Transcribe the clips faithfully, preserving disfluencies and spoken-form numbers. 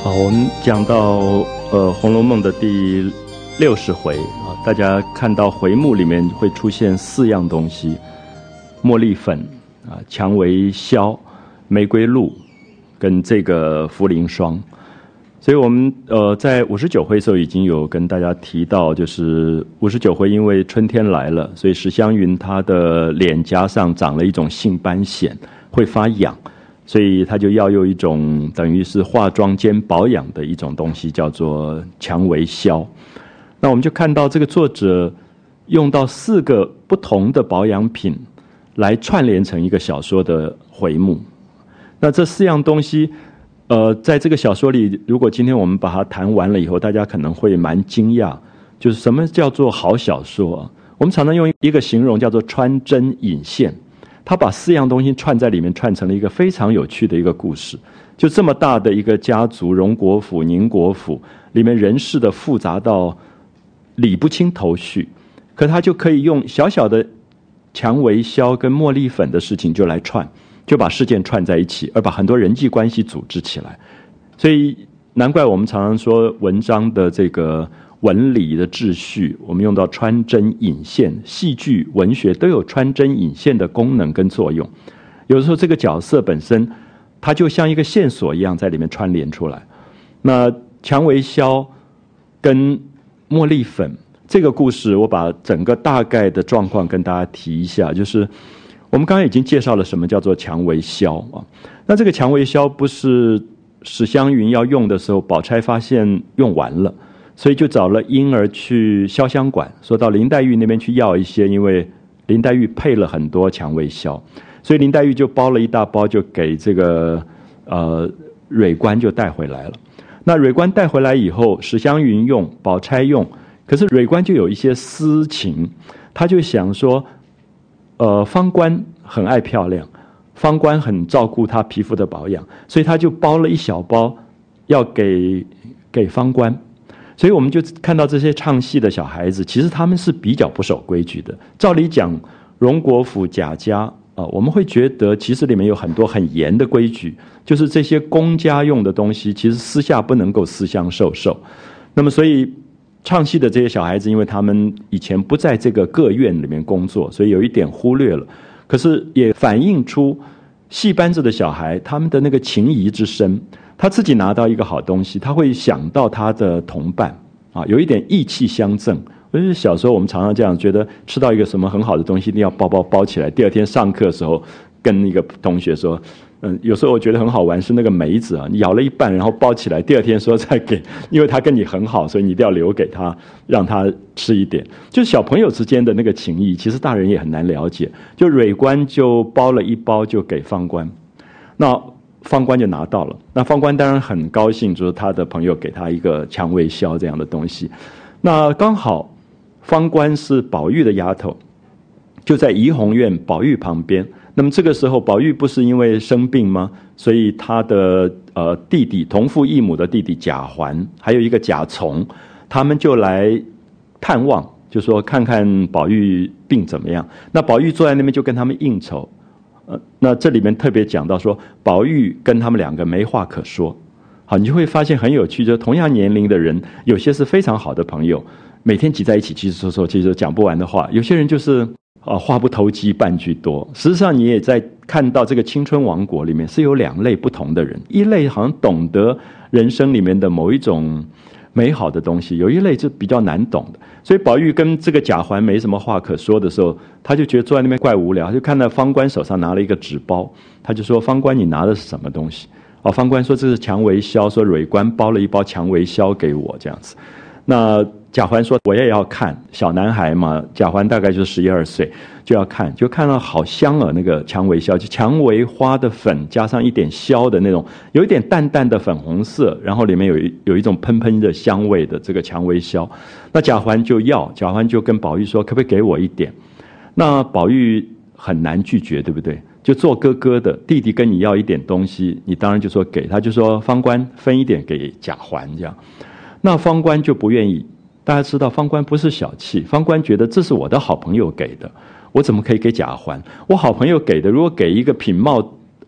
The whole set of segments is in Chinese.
好，我们讲到呃《红楼梦》的第六十回啊，大家看到回目里面会出现四样东西：茉莉粉啊、蔷薇硝、玫瑰露跟这个茯苓霜。所以我们呃在五十九回的时候已经有跟大家提到，就是五十九回因为春天来了，所以史湘云她的脸颊上长了一种性斑癣，会发痒。所以他就要用一种等于是化妆兼保养的一种东西，叫做蔷薇硝。那我们就看到这个作者用到四个不同的保养品来串联成一个小说的回目。那这四样东西呃，在这个小说里，如果今天我们把它谈完了以后，大家可能会蛮惊讶，就是什么叫做好小说。我们常常用一个形容叫做穿针引线，他把四样东西串在里面，串成了一个非常有趣的一个故事。就这么大的一个家族，荣国府、宁国府里面人事的复杂到理不清头绪，可他就可以用小小的蔷薇硝跟茉莉粉的事情就来串，就把事件串在一起，而把很多人际关系组织起来。所以难怪我们常常说文章的这个文理的秩序，我们用到穿针引线，戏剧文学都有穿针引线的功能跟作用。有的时候这个角色本身它就像一个线索一样在里面串联出来。那蔷薇硝跟茉莉粉这个故事，我把整个大概的状况跟大家提一下。就是我们刚才已经介绍了什么叫做蔷薇硝啊。那这个蔷薇硝不是史湘云要用的时候，宝钗发现用完了，所以就找了婴儿去潇湘馆，说到林黛玉那边去要一些，因为林黛玉配了很多蔷薇硝，所以林黛玉就包了一大包，就给这个呃蕊官就带回来了。那蕊官带回来以后，史湘云用，宝钗用，可是蕊官就有一些私情，他就想说，呃，方官很爱漂亮，方官很照顾她皮肤的保养，所以他就包了一小包要给给方官。所以我们就看到这些唱戏的小孩子，其实他们是比较不守规矩的。照理讲，荣国府贾家啊、呃，我们会觉得其实里面有很多很严的规矩，就是这些公家用的东西，其实私下不能够私相授受。那么，所以唱戏的这些小孩子，因为他们以前不在这个各院里面工作，所以有一点忽略了。可是也反映出戏班子的小孩他们的那个情谊之深。他自己拿到一个好东西，他会想到他的同伴啊，有一点意气相赠。我觉得小时候我们常常这样觉得，吃到一个什么很好的东西，一定要包包包起来。第二天上课的时候，跟一个同学说，嗯，有时候我觉得很好玩，是那个梅子啊，你咬了一半，然后包起来，第二天说再给，因为他跟你很好，所以你一定要留给他，让他吃一点。就是小朋友之间的那个情谊，其实大人也很难了解。就蕊官就包了一包，就给方官，那方官就拿到了。那方官当然很高兴，就是他的朋友给他一个蔷薇硝这样的东西。那刚好方官是宝玉的丫头，就在怡红院宝玉旁边。那么这个时候宝玉不是因为生病吗？所以他的呃弟弟同父异母的弟弟贾环，还有一个贾从，他们就来探望，就说看看宝玉病怎么样。那宝玉坐在那边就跟他们应酬。呃，那这里面特别讲到说，宝玉跟他们两个没话可说。好，你就会发现很有趣，就是同样年龄的人，有些是非常好的朋友，每天挤在一起，其实说说，其实讲不完的话。有些人就是啊，话不投机半句多。实际上，你也在看到这个青春王国里面是有两类不同的人，一类好像懂得人生里面的某一种美好的东西，有一类就比较难懂的。所以宝玉跟这个贾环没什么话可说的时候，他就觉得坐在那边怪无聊，就看到方官手上拿了一个纸包，他就说：“方官，你拿的是什么东西？”哦，方官说：“这是蔷薇硝，说蕊官包了一包蔷薇硝给我，这样子。”那贾环说：“我也要看，小男孩嘛，贾环大概就是十一二岁，就要看，就看到好香啊，那个蔷薇硝，就蔷薇花的粉加上一点硝的那种，有一点淡淡的粉红色，然后里面有一有一种喷喷的香味的这个蔷薇硝。那贾环就要，贾环就跟宝玉说，可不可以给我一点？那宝玉很难拒绝，对不对？就做哥哥的，弟弟跟你要一点东西，你当然就说给他，就说方官分一点给贾环这样。那方官就不愿意。大家知道方官不是小气，方官觉得这是我的好朋友给的，我怎么可以给贾环？我好朋友给的，如果给一个品貌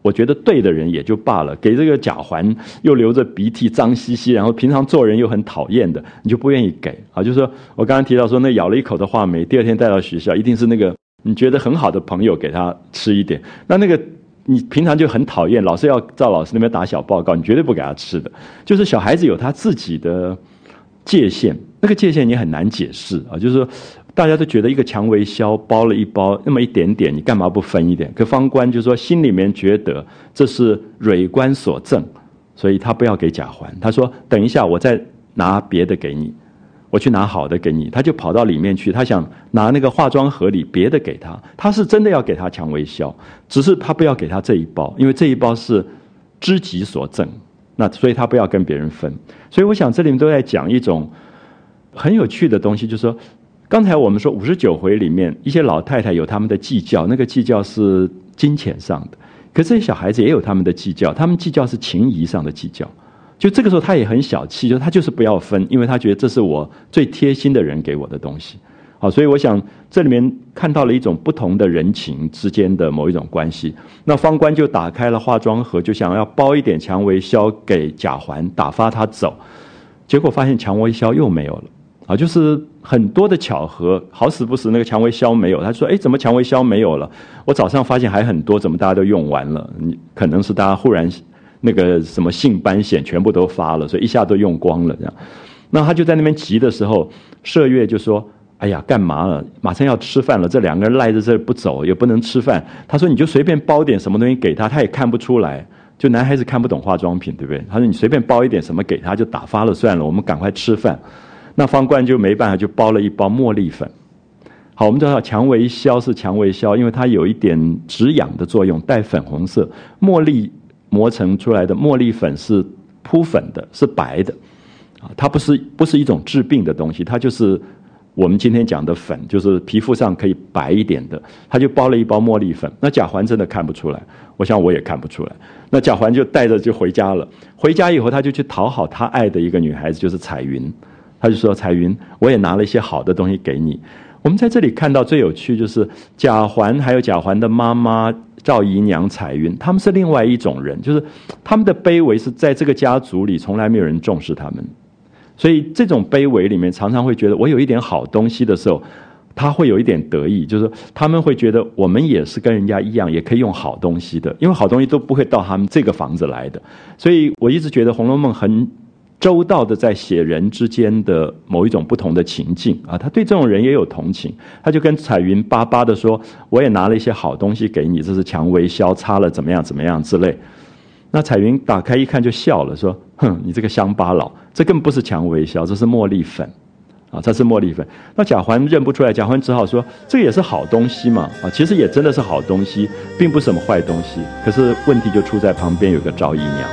我觉得对的人也就罢了，给这个贾环又流着鼻涕脏兮兮，然后平常做人又很讨厌的，你就不愿意给啊。就是说我刚刚提到说那咬了一口的话梅，第二天带到学校一定是那个你觉得很好的朋友给他吃一点，那那个你平常就很讨厌，老师要照老师那边打小报告，你绝对不给他吃的。就是小孩子有他自己的界限，那个界限你很难解释啊。就是说大家都觉得一个蔷薇硝包了一包那么一点点，你干嘛不分一点？可方官就说心里面觉得这是蕊官所赠，所以他不要给贾环。他说等一下我再拿别的给你，我去拿好的给你。他就跑到里面去，他想拿那个化妆盒里别的给他，他是真的要给他蔷薇硝，只是他不要给他这一包，因为这一包是知己所赠，那所以他不要跟别人分。所以我想这里面都在讲一种很有趣的东西，就是说刚才我们说五十九回里面一些老太太有他们的计较，那个计较是金钱上的，可是这些小孩子也有他们的计较，他们计较是情谊上的计较。就这个时候他也很小气，就他就是不要分，因为他觉得这是我最贴心的人给我的东西。好，所以我想这里面看到了一种不同的人情之间的某一种关系。那方官就打开了化妆盒，就想要包一点蔷薇硝给贾环打发他走，结果发现蔷薇硝又没有了啊，就是很多的巧合，好死不死那个蔷薇硝没有，他说哎，怎么蔷薇硝没有了？我早上发现还很多，怎么大家都用完了？可能是大家忽然那个什么性斑癣全部都发了，所以一下都用光了这样。那他就在那边急的时候，麝月就说哎呀干嘛了，马上要吃饭了，这两个人赖在这儿不走也不能吃饭。他说你就随便包点什么东西给他，他也看不出来，就男孩子看不懂化妆品对不对？他说你随便包一点什么给他就打发了算了，我们赶快吃饭。那方官就没办法，就包了一包茉莉粉。好，我们知道蔷薇硝是蔷薇硝，因为它有一点止痒的作用，带粉红色。茉莉磨成出来的茉莉粉是铺粉的，是白的，它不是不是一种治病的东西，它就是我们今天讲的粉，就是皮肤上可以白一点的。他就包了一包茉莉粉，那贾环真的看不出来，我想我也看不出来。那贾环就带着就回家了。回家以后，他就去讨好他爱的一个女孩子，就是彩云。他就说彩云，我也拿了一些好的东西给你。我们在这里看到最有趣就是贾环还有贾环的妈妈赵姨娘彩云，他们是另外一种人，就是他们的卑微是在这个家族里从来没有人重视他们，所以这种卑微里面常常会觉得我有一点好东西的时候，他会有一点得意，就是他们会觉得我们也是跟人家一样也可以用好东西的，因为好东西都不会到他们这个房子来的。所以我一直觉得《红楼梦》很周到的在写人之间的某一种不同的情境啊，他对这种人也有同情，他就跟彩云巴巴的说，我也拿了一些好东西给你，这是蔷薇硝，擦了怎么样怎么样之类。那彩云打开一看就笑了，说哼，你这个乡巴佬，这根本不是蔷薇硝，这是茉莉粉啊，这是茉莉粉。那贾环认不出来，贾环只好说这也是好东西嘛啊，其实也真的是好东西，并不是什么坏东西。可是问题就出在旁边有个赵姨娘。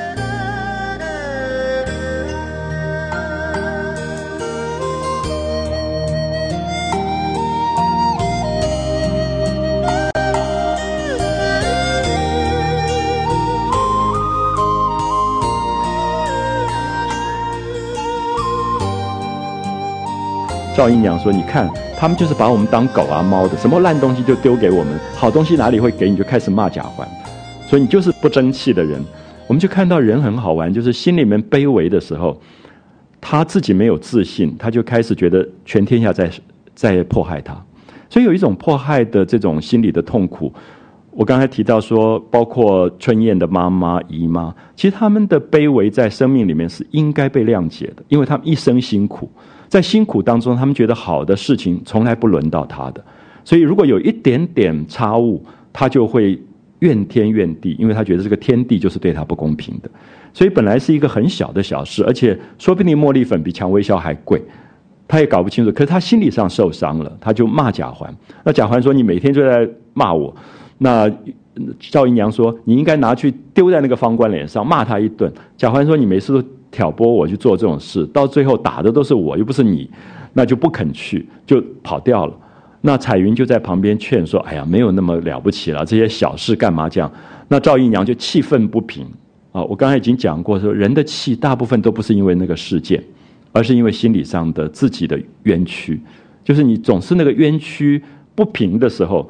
赵姨娘说你看他们就是把我们当狗啊猫的，什么烂东西就丢给我们，好东西哪里会给你，就开始骂贾环，所以你就是不争气的人。我们就看到人很好玩，就是心里面卑微的时候，他自己没有自信，他就开始觉得全天下在在迫害他，所以有一种迫害的这种心理的痛苦。我刚才提到说包括春燕的妈妈姨妈，其实他们的卑微在生命里面是应该被谅解的，因为他们一生辛苦，在辛苦当中他们觉得好的事情从来不轮到他的，所以如果有一点点差误，他就会怨天怨地，因为他觉得这个天地就是对他不公平的。所以本来是一个很小的小事，而且说不定茉莉粉比蔷薇硝还贵，他也搞不清楚，可是他心理上受伤了，他就骂贾环。那贾环说你每天就在骂我，那赵姨娘说你应该拿去丢在那个方官脸上，骂他一顿。贾环说你每次都挑拨我去做这种事，到最后打的都是我又不是你，那就不肯去，就跑掉了。那彩云就在旁边劝说，哎呀没有那么了不起了，这些小事干嘛这样。那赵姨娘就气愤不平啊！我刚才已经讲过说，人的气大部分都不是因为那个事件，而是因为心理上的自己的冤屈，就是你总是那个冤屈不平的时候，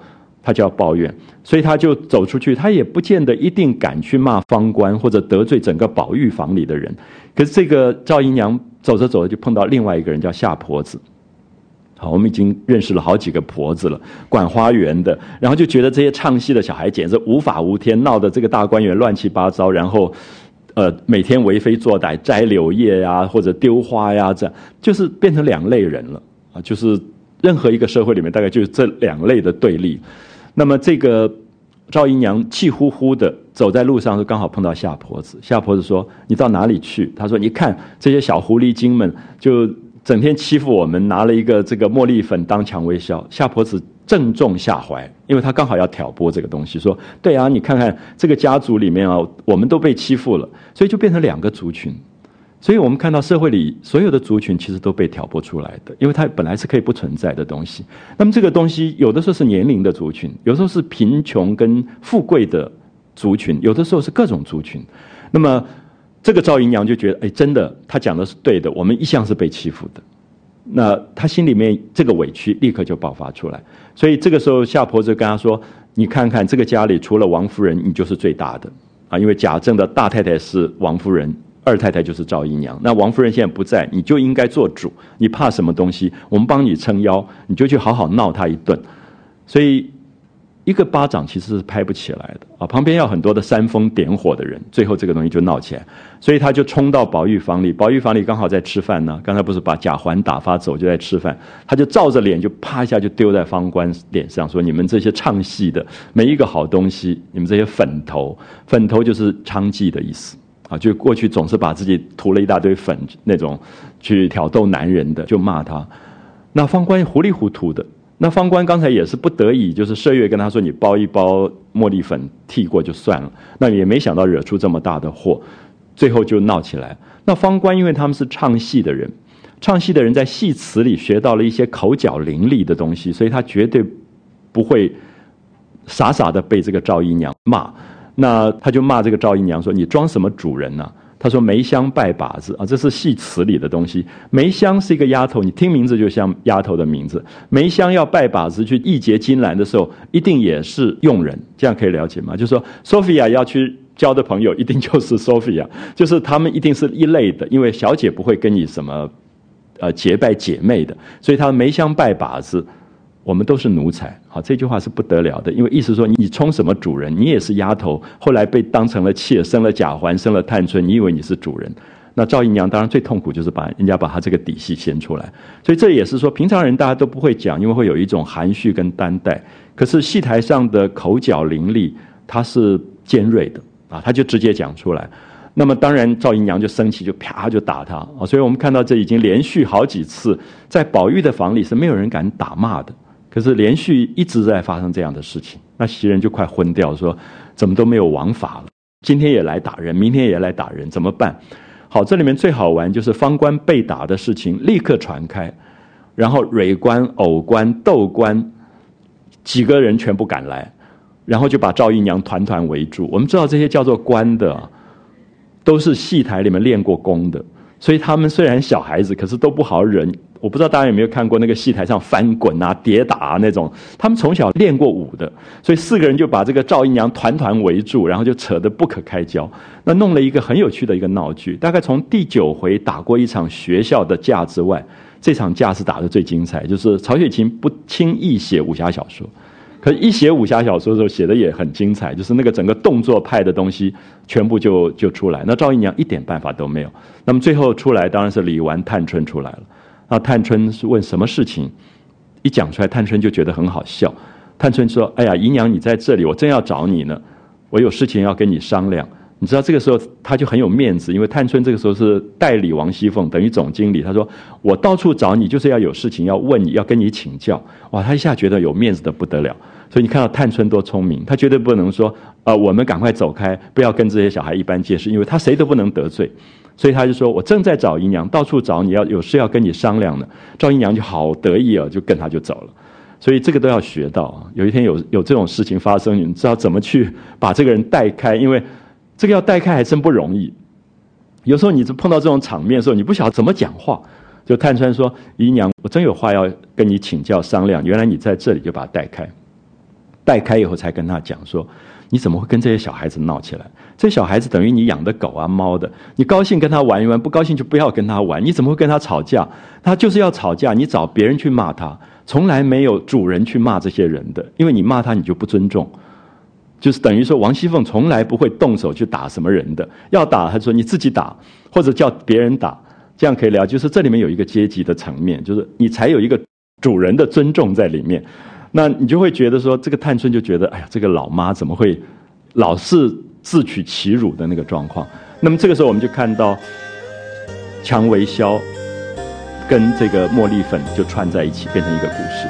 他就要抱怨，所以他就走出去，他也不见得一定敢去骂方官或者得罪整个宝玉房里的人。可是这个赵姨娘走着走着就碰到另外一个人叫夏婆子。好，我们已经认识了好几个婆子了，管花园的，然后就觉得这些唱戏的小孩简直无法无天，闹得这个大观园乱七八糟，然后呃，每天为非作歹，摘柳叶呀，或者丢花呀，这样就是变成两类人了啊，就是任何一个社会里面大概就是这两类的对立。那么这个赵姨娘气呼呼的走在路上，就刚好碰到夏婆子。夏婆子说：“你到哪里去？”她说：“你看这些小狐狸精们就整天欺负我们，拿了一个这个茉莉粉当蔷薇销。”夏婆子正中下怀，因为她刚好要挑拨这个东西，说：“对啊，你看看这个家族里面啊，我们都被欺负了，所以就变成两个族群。”所以我们看到社会里所有的族群其实都被挑拨出来的，因为它本来是可以不存在的东西。那么这个东西有的时候是年龄的族群，有的时候是贫穷跟富贵的族群，有的时候是各种族群。那么这个赵姨娘就觉得，哎，真的，她讲的是对的，我们一向是被欺负的。那她心里面这个委屈立刻就爆发出来。所以这个时候夏婆子跟她说：“你看看这个家里除了王夫人，你就是最大的啊，因为贾政的大太太是王夫人。”二太太就是赵姨娘，那王夫人现在不在，你就应该做主，你怕什么东西？我们帮你撑腰，你就去好好闹她一顿。所以一个巴掌其实是拍不起来的啊，旁边要很多的煽风点火的人，最后这个东西就闹起来。所以他就冲到宝玉房里，宝玉房里刚好在吃饭呢，刚才不是把贾环打发走，就在吃饭，他就照着脸就啪一下就丢在方官脸上，说：“你们这些唱戏的，没一个好东西，你们这些粉头，粉头就是娼妓的意思。”啊，就过去总是把自己涂了一大堆粉那种去挑逗男人的，就骂他。那方官糊里糊涂的，那方官刚才也是不得已，就是麝月跟他说：“你包一包茉莉粉剃过就算了。”那也没想到惹出这么大的祸，最后就闹起来。那方官因为他们是唱戏的人，唱戏的人在戏词里学到了一些口角伶俐的东西，所以他绝对不会傻傻的被这个赵姨娘骂。那他就骂这个赵姨娘说：“你装什么主人呢、啊？”他说：“梅香拜把子啊，这是戏词里的东西。梅香是一个丫头，你听名字就像丫头的名字。梅香要拜把子去义结金兰的时候，一定也是佣人，这样可以了解吗？就是说 ，Sophia 要去交的朋友一定就是 Sophia， 就是他们一定是一类的，因为小姐不会跟你什么呃结拜姐妹的，所以他梅香拜把子。”我们都是奴才，好，这句话是不得了的，因为意思说你充什么主人，你也是丫头，后来被当成了妾，生了贾环，生了探春，你以为你是主人？那赵姨娘当然最痛苦就是把人家把她这个底细掀出来，所以这也是说平常人大家都不会讲，因为会有一种含蓄跟担待，可是戏台上的口角伶俐，它是尖锐的啊，他就直接讲出来。那么当然赵姨娘就生气，就啪就打他啊，所以我们看到这已经连续好几次在宝玉的房里是没有人敢打骂的。可是连续一直在发生这样的事情，那袭人就快昏掉，说怎么都没有王法了，今天也来打人，明天也来打人，怎么办？好，这里面最好玩就是方官被打的事情立刻传开，然后蕊官、藕官、豆官几个人全部赶来，然后就把赵姨娘团团围住。我们知道这些叫做官的都是戏台里面练过功的，所以他们虽然小孩子，可是都不好惹。我不知道大家有没有看过那个戏台上翻滚啊、跌打啊那种，他们从小练过武的，所以四个人就把这个赵姨娘团团围住，然后就扯得不可开交。那弄了一个很有趣的一个闹剧，大概从第九回打过一场学校的架之外，这场架是打得最精彩，就是曹雪芹不轻易写武侠小说，可是一写武侠小说的时候写的也很精彩，就是那个整个动作派的东西全部就就出来，那赵姨娘一点办法都没有。那么最后出来当然是李纨、探春出来了。那探春是问什么事情，一讲出来探春就觉得很好笑。探春说：“哎呀，姨娘你在这里，我正要找你呢，我有事情要跟你商量。”你知道这个时候她就很有面子，因为探春这个时候是代理王熙凤，等于总经理。她说：“我到处找你就是要有事情要问你，要跟你请教。”哇，她一下觉得有面子的不得了。所以你看到探春多聪明，她绝对不能说呃，我们赶快走开，不要跟这些小孩一般见识，因为她谁都不能得罪。所以他就说：“我正在找姨娘，到处找你，要有事要跟你商量呢。”赵姨娘就好得意啊，就跟他就走了。所以这个都要学到啊。有一天有有这种事情发生，你知道怎么去把这个人带开，因为这个要带开还真不容易。有时候你碰到这种场面的时候，你不晓得怎么讲话。就探春说：“姨娘，我真有话要跟你请教商量，原来你在这里，就把他带开。” 带开以后才跟他讲说，你怎么会跟这些小孩子闹起来？这些小孩子等于你养的狗啊猫的，你高兴跟他玩一玩，不高兴就不要跟他玩，你怎么会跟他吵架？他就是要吵架，你找别人去骂他，从来没有主人去骂这些人的，因为你骂他你就不尊重。就是等于说王熙凤从来不会动手去打什么人的，要打他说你自己打，或者叫别人打，这样可以聊。就是这里面有一个阶级的层面，就是你才有一个主人的尊重在里面。那你就会觉得说，这个探春就觉得，哎呀，这个老妈怎么会老是自取其辱的那个状况。那么这个时候我们就看到蔷薇消跟这个茉莉粉就串在一起，变成一个故事。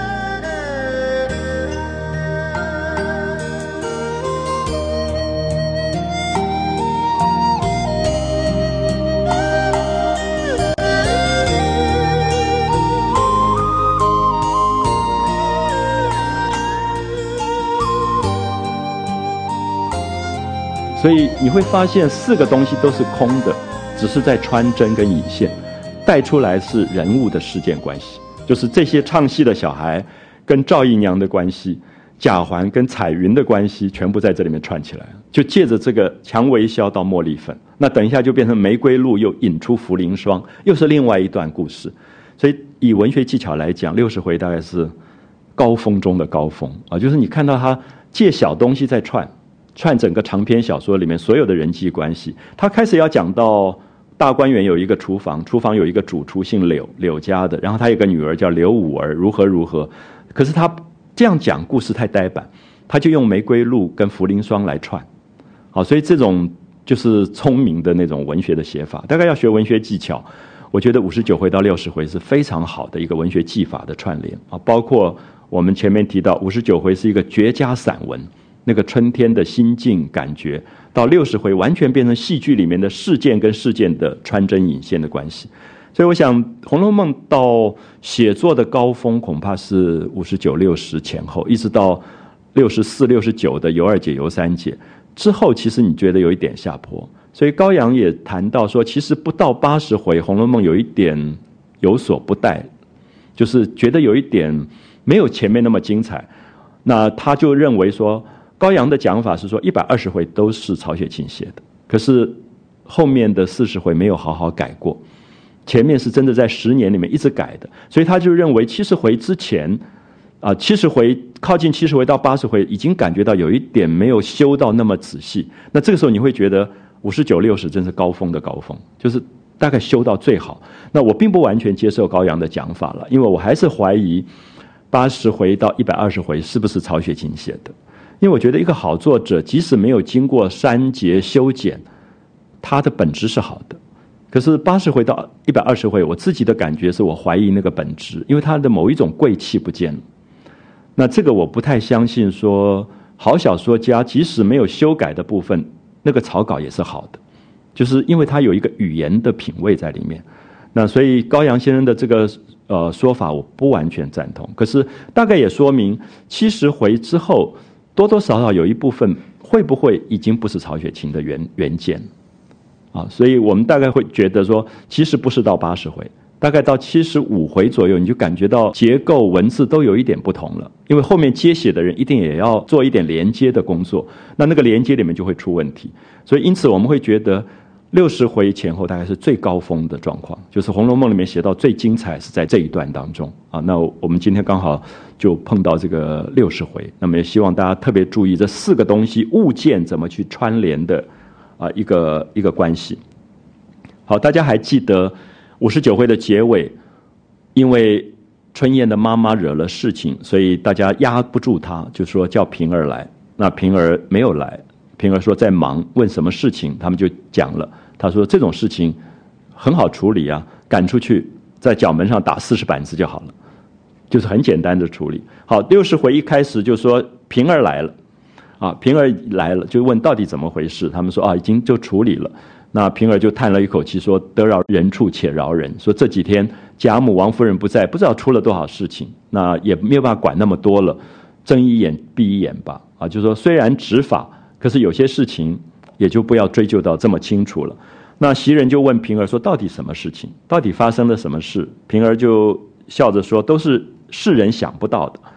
所以你会发现四个东西都是空的，只是在穿针跟引线，带出来是人物的事件关系，就是这些唱戏的小孩跟赵姨娘的关系，贾环跟彩云的关系，全部在这里面串起来，就借着这个蔷薇消到茉莉粉，那等一下就变成玫瑰露又引出茯苓霜，又是另外一段故事。所以以文学技巧来讲，六十回大概是高峰中的高峰啊，就是你看到他借小东西在串。串整个长篇小说里面所有的人际关系，他开始要讲到大观园有一个厨房，厨房有一个主厨姓柳，柳家的，然后他有个女儿叫柳五儿，如何如何。可是他这样讲故事太呆板，他就用玫瑰露跟茯苓霜来串。好，所以这种就是聪明的那种文学的写法，大概要学文学技巧。我觉得五十九回到六十回是非常好的一个文学技法的串联啊，包括我们前面提到五十九回是一个绝佳散文。那个春天的心境感觉，到六十回完全变成戏剧里面的事件跟事件的穿针引线的关系。所以我想《红楼梦》到写作的高峰恐怕是五十九、六十前后，一直到六十四、六十九的尤二姐、尤三姐之后，其实你觉得有一点下坡。所以高阳也谈到说，其实不到八十回，《红楼梦》有一点有所不带，就是觉得有一点没有前面那么精彩。那他就认为说，高阳的讲法是说，一百二十回都是曹雪芹写的，可是后面的四十回没有好好改过，前面是真的在十年里面一直改的，所以他就认为七十回之前，啊，七十回靠近七十回到八十回，已经感觉到有一点没有修到那么仔细。那这个时候你会觉得五十九、六十真是高峰的高峰，就是大概修到最好。那我并不完全接受高阳的讲法了，因为我还是怀疑八十回到一百二十回是不是曹雪芹写的。因为我觉得一个好作者，即使没有经过删节修剪，他的本质是好的。可是八十回到一百二十回，我自己的感觉是我怀疑那个本质，因为他的某一种贵气不见了。那这个我不太相信说，好小说家即使没有修改的部分，那个草稿也是好的，就是因为他有一个语言的品味在里面。那所以高阳先生的这个呃说法，我不完全赞同。可是大概也说明七十回之后，多多少少有一部分会不会已经不是曹雪芹的原原件啊？所以我们大概会觉得说，其实不是到八十回，大概到七十五回左右，你就感觉到结构文字都有一点不同了，因为后面接写的人一定也要做一点连接的工作，那那个连接里面就会出问题。所以因此我们会觉得六十回前后大概是最高峰的状况，就是《红楼梦》里面写到最精彩是在这一段当中啊。那我们今天刚好就碰到这个六十回，那么也希望大家特别注意这四个东西物件怎么去串联的啊一个一个关系。好，大家还记得五十九回的结尾，因为春燕的妈妈惹了事情，所以大家压不住她，就说叫平儿来。那平儿没有来，平儿说在忙，问什么事情，他们就讲了。他说这种事情很好处理啊，赶出去在角门上打四十板子就好了，就是很简单的处理。好，六十回一开始就说平儿来了啊，平儿来了就问到底怎么回事，他们说啊已经就处理了。那平儿就叹了一口气说，得饶人处且饶人，说这几天贾母王夫人不在，不知道出了多少事情，那也没有办法管那么多了，睁一眼闭一眼吧啊，就是说虽然执法，可是有些事情也就不要追究到这么清楚了。那袭人就问平儿说，到底什么事情，到底发生了什么事？平儿就笑着说，都是世人想不到的。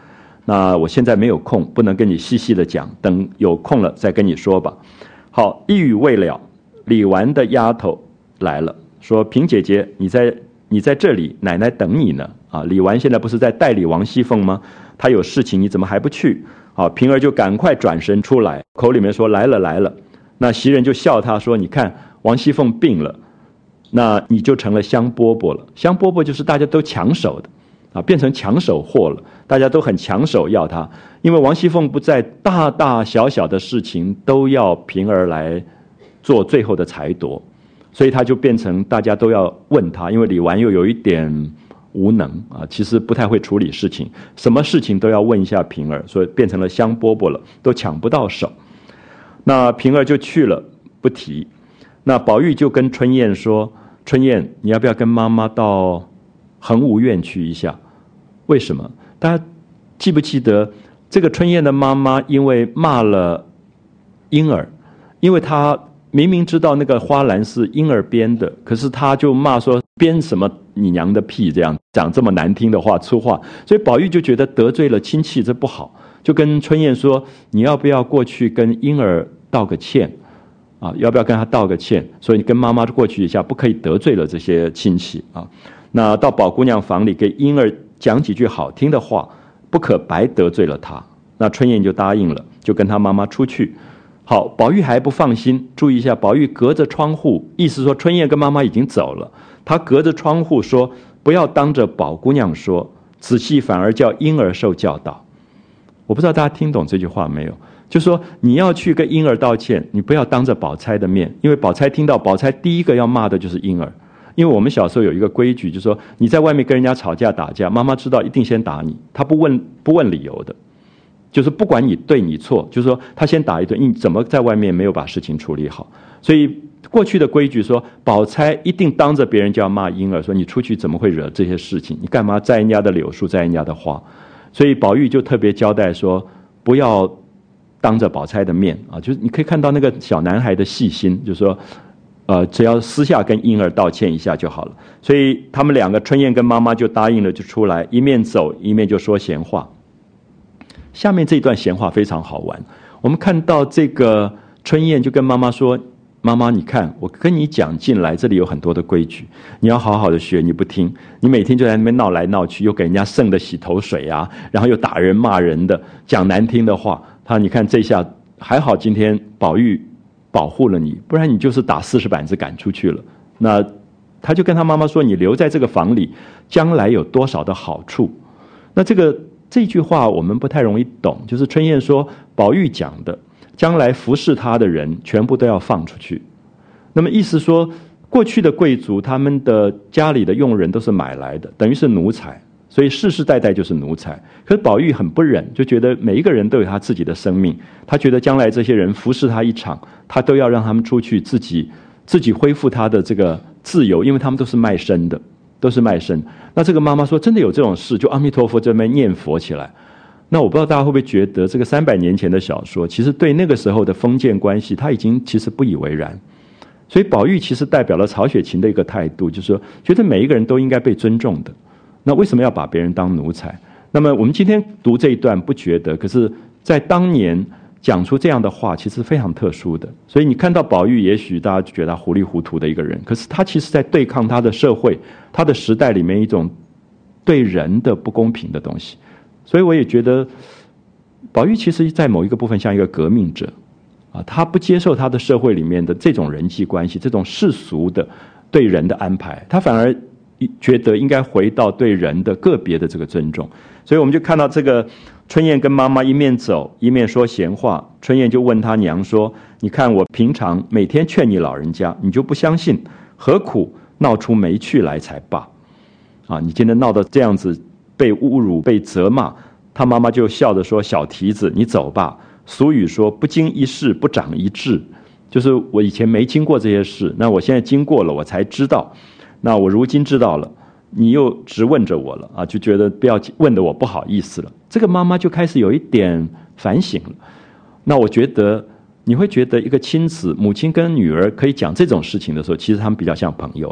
那我现在没有空，不能跟你细细的讲，等有空了再跟你说吧。好，一语未了，李纨的丫头来了，说平姐姐，你在你在这里，奶奶等你呢。啊，李纨现在不是在代理王熙凤吗？她有事情，你怎么还不去？好，平儿就赶快转身出来，口里面说来了来了。那袭人就笑他说，你看王熙凤病了，那你就成了香饽饽了。香饽饽就是大家都抢手的啊，变成抢手货了，大家都很抢手要他，因为王熙凤不在，大大小小的事情都要平儿来做最后的裁夺，所以他就变成大家都要问他，因为李纨又有一点无能啊，其实不太会处理事情，什么事情都要问一下平儿，所以变成了香饽饽了，都抢不到手。那平儿就去了，不提。那宝玉就跟春燕说，春燕，你要不要跟妈妈到恒芜院去一下？为什么？大家记不记得这个春燕的妈妈因为骂了婴儿，因为她明明知道那个花篮是婴儿编的，可是她就骂说编什么你娘的屁，这样讲这么难听的话粗话，所以宝玉就觉得得罪了亲戚，这不好，就跟春燕说，你要不要过去跟婴儿道个歉啊？要不要跟他道个歉？所以你跟妈妈过去一下，不可以得罪了这些亲戚啊。那到宝姑娘房里给婴儿讲几句好听的话，不可白得罪了他。那春燕就答应了，就跟他妈妈出去。好，宝玉还不放心，注意一下，宝玉隔着窗户，意思说春燕跟妈妈已经走了，他隔着窗户说，不要当着宝姑娘说，此戏反而叫婴儿受教导。我不知道大家听懂这句话没有？就说你要去跟婴儿道歉，你不要当着宝钗的面，因为宝钗听到，宝钗第一个要骂的就是婴儿。因为我们小时候有一个规矩，就是说你在外面跟人家吵架打架，妈妈知道一定先打你，她不问不问理由的，就是不管你对你错，就是说她先打一顿，你怎么在外面没有把事情处理好？所以过去的规矩说，宝钗一定当着别人就要骂婴儿，说你出去怎么会惹这些事情？你干嘛摘人家的柳树，摘人家的花？所以宝玉就特别交代说，不要当着宝钗的面啊，就是你可以看到那个小男孩的细心，就是说，呃，只要私下跟婴儿道歉一下就好了。所以他们两个，春燕跟妈妈就答应了，就出来，一面走一面就说闲话。下面这一段闲话非常好玩，我们看到这个春燕就跟妈妈说，妈妈，你看我跟你讲，进来这里有很多的规矩，你要好好的学，你不听，你每天就在那边闹来闹去，又给人家剩的洗头水啊，然后又打人骂人的，讲难听的话。他你看这下还好，今天宝玉保护了你，不然你就是打四十板子赶出去了。那他就跟他妈妈说，你留在这个房里，将来有多少的好处？那这个这句话我们不太容易懂，就是春燕说宝玉讲的，将来服侍他的人全部都要放出去。那么意思说，过去的贵族他们的家里的佣人都是买来的，等于是奴才，所以世世代代就是奴才。可是宝玉很不忍，就觉得每一个人都有他自己的生命，他觉得将来这些人服侍他一场，他都要让他们出去自己自己恢复他的这个自由，因为他们都是卖身的，都是卖身。那这个妈妈说真的有这种事，就阿弥陀佛这边念佛起来。那我不知道大家会不会觉得，这个三百年前的小说，其实对那个时候的封建关系，他已经其实不以为然。所以宝玉其实代表了曹雪芹的一个态度，就是说觉得每一个人都应该被尊重的。那为什么要把别人当奴才？那么我们今天读这一段不觉得，可是在当年讲出这样的话，其实非常特殊的。所以你看到宝玉，也许大家就觉得他糊里糊涂的一个人，可是他其实在对抗他的社会、他的时代里面一种对人的不公平的东西。所以我也觉得，宝玉其实在某一个部分像一个革命者啊，他不接受他的社会里面的这种人际关系、这种世俗的对人的安排，他反而觉得应该回到对人的个别的这个尊重。所以我们就看到这个春燕跟妈妈一面走一面说闲话，春燕就问他娘说，你看我平常每天劝你老人家，你就不相信，何苦闹出没趣来才罢啊？你今天闹得这样子，被侮辱被责骂，他妈妈就笑着说，小蹄子你走吧。俗语说不经一事不长一智，就是我以前没经过这些事，那我现在经过了，我才知道，那我如今知道了，你又直问着我了啊，就觉得不要问得我不好意思了。这个妈妈就开始有一点反省了。那我觉得你会觉得一个亲子母亲跟女儿可以讲这种事情的时候，其实他们比较像朋友了。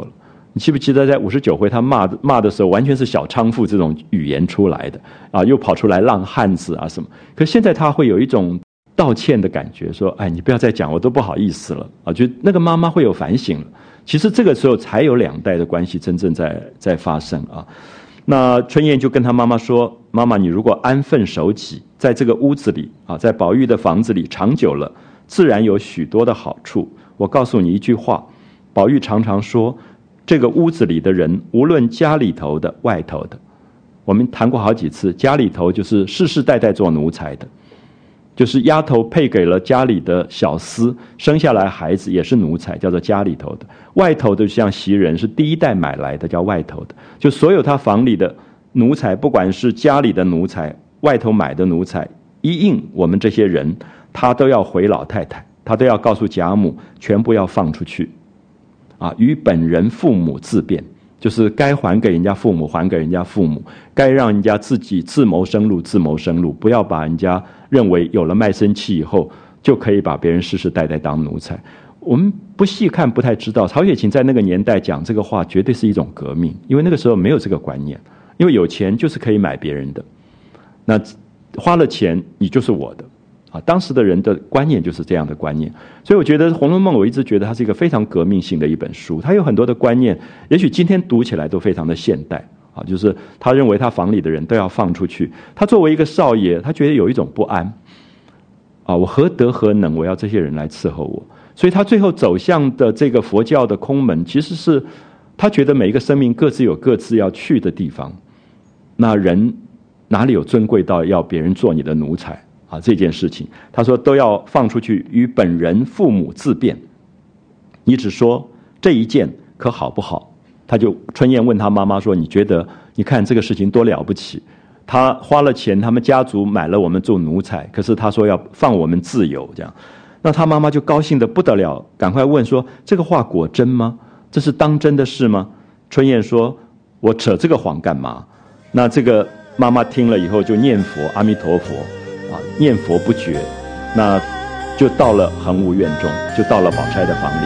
你记不记得在五十九回他骂骂的时候，完全是小娼妇这种语言出来的啊，又跑出来浪汉子啊什么。可现在他会有一种道歉的感觉，说：“哎，你不要再讲，我都不好意思了啊。”就那个妈妈会有反省了。其实这个时候才有两代的关系真正在在发生啊。那春燕就跟他妈妈说：“妈妈，你如果安分守己，在这个屋子里啊，在宝玉的房子里长久了，自然有许多的好处。我告诉你一句话，宝玉常常说。”这个屋子里的人，无论家里头的、外头的，我们谈过好几次。家里头就是世世代代做奴才的，就是丫头配给了家里的小厮，生下来孩子也是奴才，叫做家里头的。外头的像袭人，是第一代买来的，叫外头的。就所有他房里的奴才，不管是家里的奴才、外头买的奴才，一应我们这些人，他都要回老太太，他都要告诉贾母，全部要放出去。啊，与本人父母自便，就是该还给人家父母还给人家父母，该让人家自己自谋生路自谋生路，不要把人家认为有了卖身契以后就可以把别人世世代代当奴才。我们不细看不太知道，曹雪芹在那个年代讲这个话绝对是一种革命，因为那个时候没有这个观念，因为有钱就是可以买别人的，那花了钱你就是我的。啊，当时的人的观念就是这样的观念，所以我觉得《红楼梦》我一直觉得它是一个非常革命性的一本书，它有很多的观念，也许今天读起来都非常的现代啊，就是他认为他房里的人都要放出去，他作为一个少爷，他觉得有一种不安啊，我何德何能，我要这些人来伺候我，所以他最后走向的这个佛教的空门，其实是他觉得每一个生命各自有各自要去的地方，那人哪里有尊贵到要别人做你的奴才？啊，这件事情，他说都要放出去，与本人父母自便。你只说这一件可好不好？他就春燕问他妈妈说：“你觉得？你看这个事情多了不起？他花了钱，他们家族买了我们做奴才，可是他说要放我们自由，这样。那他妈妈就高兴得不得了，赶快问说：这个话果真吗？这是当真的事吗？春燕说：我扯这个谎干嘛？那这个妈妈听了以后就念佛，阿弥陀佛。啊，念佛不绝，那就到了恒无院中，就到了宝钗的房里。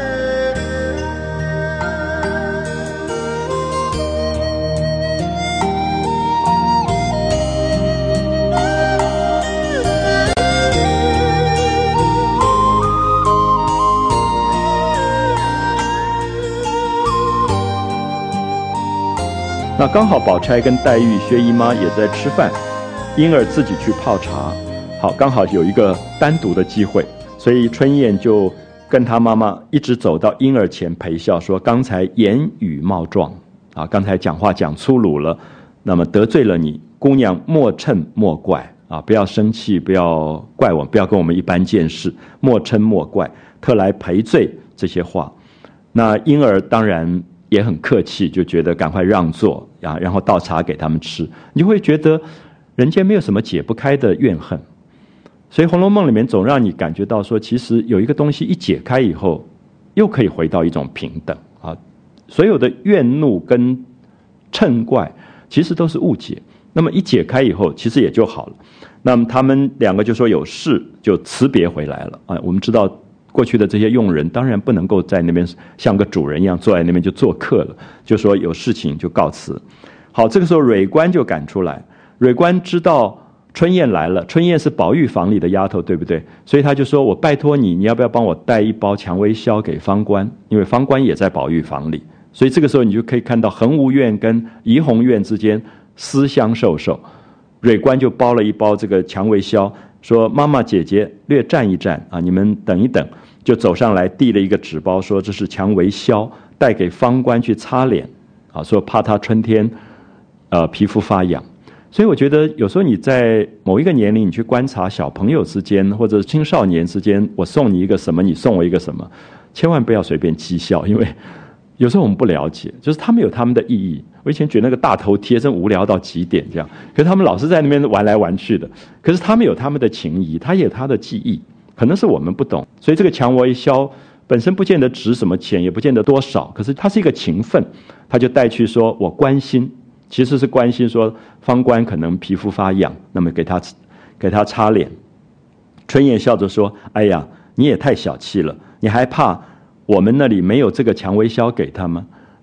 那刚好宝钗跟黛玉、薛姨妈也在吃饭。婴儿自己去泡茶，好，刚好有一个单独的机会，所以春燕就跟她妈妈一直走到婴儿前陪笑说：刚才言语冒撞啊，刚才讲话讲粗鲁了，那么得罪了你，姑娘莫嗔莫怪啊，不要生气，不要怪我，不要跟我们一般见识，莫嗔莫怪，特来赔罪这些话。那婴儿当然也很客气，就觉得赶快让座啊，然后倒茶给他们吃，你就会觉得人间没有什么解不开的怨恨，所以《红楼梦》里面总让你感觉到说，其实有一个东西一解开以后，又可以回到一种平等啊。所有的怨怒跟嗔怪，其实都是误解。那么一解开以后，其实也就好了。那么他们两个就说有事，就辞别回来了啊。我们知道过去的这些佣人，当然不能够在那边像个主人一样坐在那边就做客了，就说有事情就告辞。好，这个时候蕊官就赶出来。蕊官知道春燕来了，春燕是宝玉房里的丫头，对不对？所以他就说：我拜托你，你要不要帮我带一包蔷薇销给方官？因为方官也在宝玉房里，所以这个时候你就可以看到恒芜院跟怡红院之间私相授受。蕊官就包了一包这个蔷薇销，说：妈妈姐姐略站一站啊，你们等一等，就走上来递了一个纸包，说这是蔷薇销，带给方官去擦脸啊，说怕他春天呃皮肤发痒。所以我觉得有时候你在某一个年龄，你去观察小朋友之间或者青少年之间，我送你一个什么，你送我一个什么，千万不要随便讥笑，因为有时候我们不了解，就是他们有他们的意义。我以前觉得那个大头贴真无聊到极点，这样，可是他们老是在那边玩来玩去的，可是他们有他们的情谊，他也有他的记忆，可能是我们不懂。所以这个蔷薇销本身不见得值什么钱，也不见得多少，可是它是一个情分，他就带去说我关心。其实是关心说方官可能皮肤发痒，那么给他给他擦脸。春燕笑着说：哎呀，你也太小气了，你还怕我们那里没有这个蔷薇销给他吗？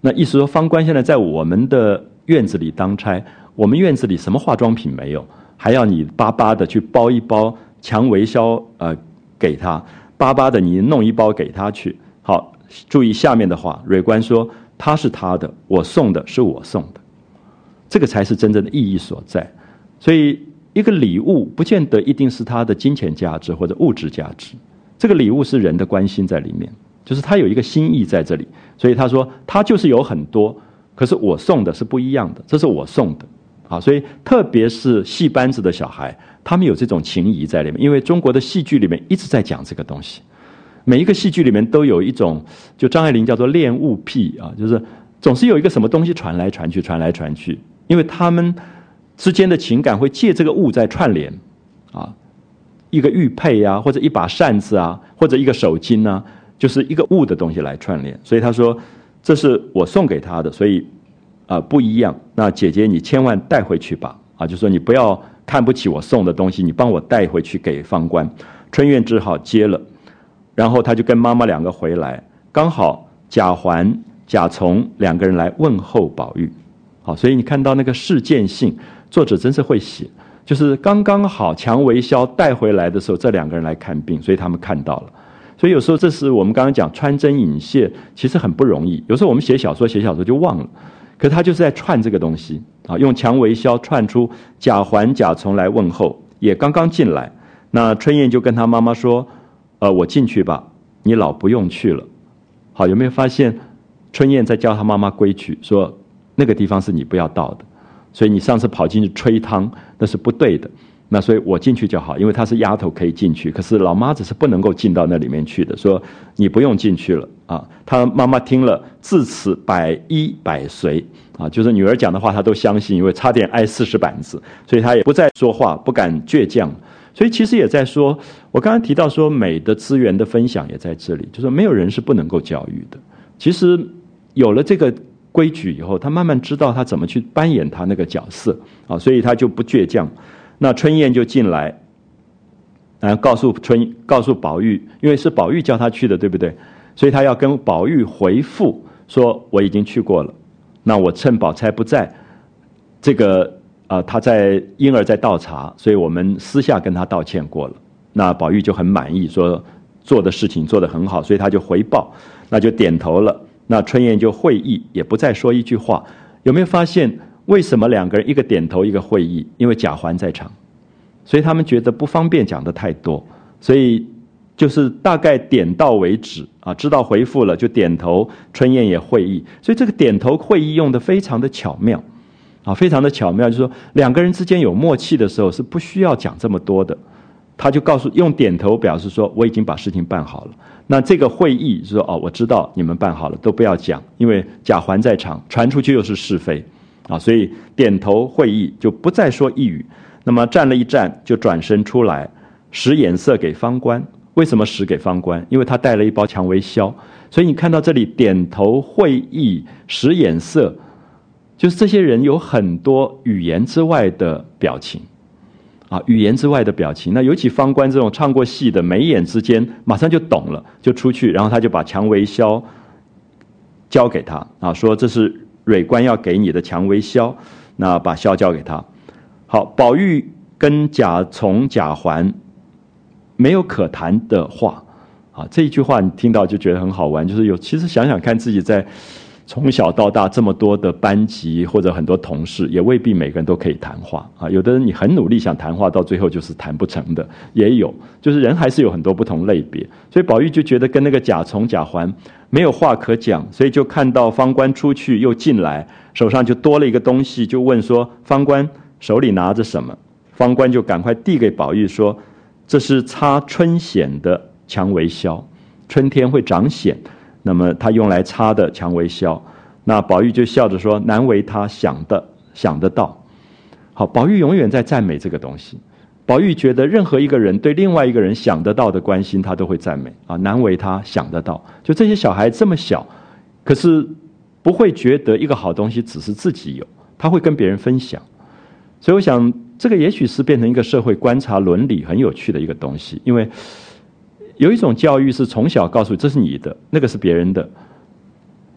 那意思说，方官现在在我们的院子里当差，我们院子里什么化妆品没有，还要你巴巴的去包一包蔷薇销呃给他，巴巴的你弄一包给他去。好，注意下面的话，蕊官说他是他的，我送的是我送的，这个才是真正的意义所在。所以一个礼物不见得一定是它的金钱价值或者物质价值，这个礼物是人的关心在里面，就是他有一个心意在这里。所以他说他就是有很多，可是我送的是不一样的，这是我送的啊。所以特别是戏班子的小孩，他们有这种情谊在里面，因为中国的戏剧里面一直在讲这个东西，每一个戏剧里面都有一种，就张爱玲叫做恋物癖啊，就是总是有一个什么东西传来传去传来传去，因为他们之间的情感会借这个物在串联啊，一个玉佩啊，或者一把扇子啊，或者一个手巾啊，就是一个物的东西来串联。所以他说这是我送给他的，所以啊、呃、不一样，那姐姐你千万带回去吧啊，就说你不要看不起我送的东西，你帮我带回去给方官。春燕只好接了，然后他就跟妈妈两个回来，刚好贾环贾从两个人来问候宝玉。好，所以你看到那个事件性，作者真是会写，就是刚刚好蔷薇销带回来的时候，这两个人来看病，所以他们看到了。所以有时候这是我们刚刚讲穿针引线，其实很不容易。有时候我们写小说写小说就忘了，可是他就是在串这个东西啊，用蔷薇销串出贾环贾从来问候，也刚刚进来。那春燕就跟他妈妈说：“呃，我进去吧，你老不用去了。”好，有没有发现春燕在教他妈妈规矩，说那个地方是你不要到的，所以你上次跑进去吹汤那是不对的。那所以我进去就好，因为她是丫头可以进去，可是老妈子是不能够进到那里面去的，说你不用进去了啊。她妈妈听了，自此百依百随啊，就是女儿讲的话她都相信，因为差点挨四十板子，所以她也不再说话，不敢倔强。所以其实也在说，我刚刚提到说美的资源的分享也在这里，就是没有人是不能够教育的。其实有了这个规矩以后，他慢慢知道他怎么去扮演他那个角色啊，所以他就不倔强。那春燕就进来，然后告诉春告诉宝玉，因为是宝玉叫他去的，对不对？所以他要跟宝玉回复说我已经去过了。那我趁宝钗不在，这个啊、呃、他在婴儿在倒茶，所以我们私下跟他道歉过了。那宝玉就很满意，说做的事情做得很好，所以他就回报，那就点头了。那春燕就会意，也不再说一句话。有没有发现为什么两个人一个点头一个会意？因为贾环在场，所以他们觉得不方便讲的太多，所以就是大概点到为止啊，知道回复了就点头。春燕也会意，所以这个点头会意用的非常的巧妙啊，非常的巧妙，就是说两个人之间有默契的时候是不需要讲这么多的。他就告诉用点头表示说我已经把事情办好了。那这个会意是说哦，我知道你们办好了，都不要讲，因为贾环在场，传出去又是是非啊，所以点头会意就不再说一语。那么站了一站，就转身出来，使眼色给方官。为什么使给方官？因为他带了一包蔷薇销，所以你看到这里点头会意使眼色，就是这些人有很多语言之外的表情啊，语言之外的表情。那尤其方官这种唱过戏的，眉眼之间马上就懂了，就出去，然后他就把蔷薇销交给他啊，说这是蕊官要给你的蔷薇销，那把销交给他。好，宝玉跟贾从、贾环没有可谈的话啊，这一句话你听到就觉得很好玩，就是有其实想想看自己在从小到大这么多的班级或者很多同事，也未必每个人都可以谈话啊。有的人你很努力想谈话，到最后就是谈不成的，也有，就是人还是有很多不同类别。所以宝玉就觉得跟那个贾从、贾环没有话可讲，所以就看到方官出去又进来，手上就多了一个东西，就问说方官手里拿着什么？方官就赶快递给宝玉说，这是擦春癣的蔷薇销，春天会长癣，那么他用来擦的蔷薇销。那宝玉就笑着说，难为他想的想得到。好，宝玉永远在赞美这个东西。宝玉觉得任何一个人对另外一个人想得到的关心，他都会赞美啊，难为他想得到。就这些小孩这么小，可是不会觉得一个好东西只是自己有，他会跟别人分享。所以我想这个也许是变成一个社会观察伦理很有趣的一个东西。因为有一种教育是从小告诉这是你的，那个是别人的，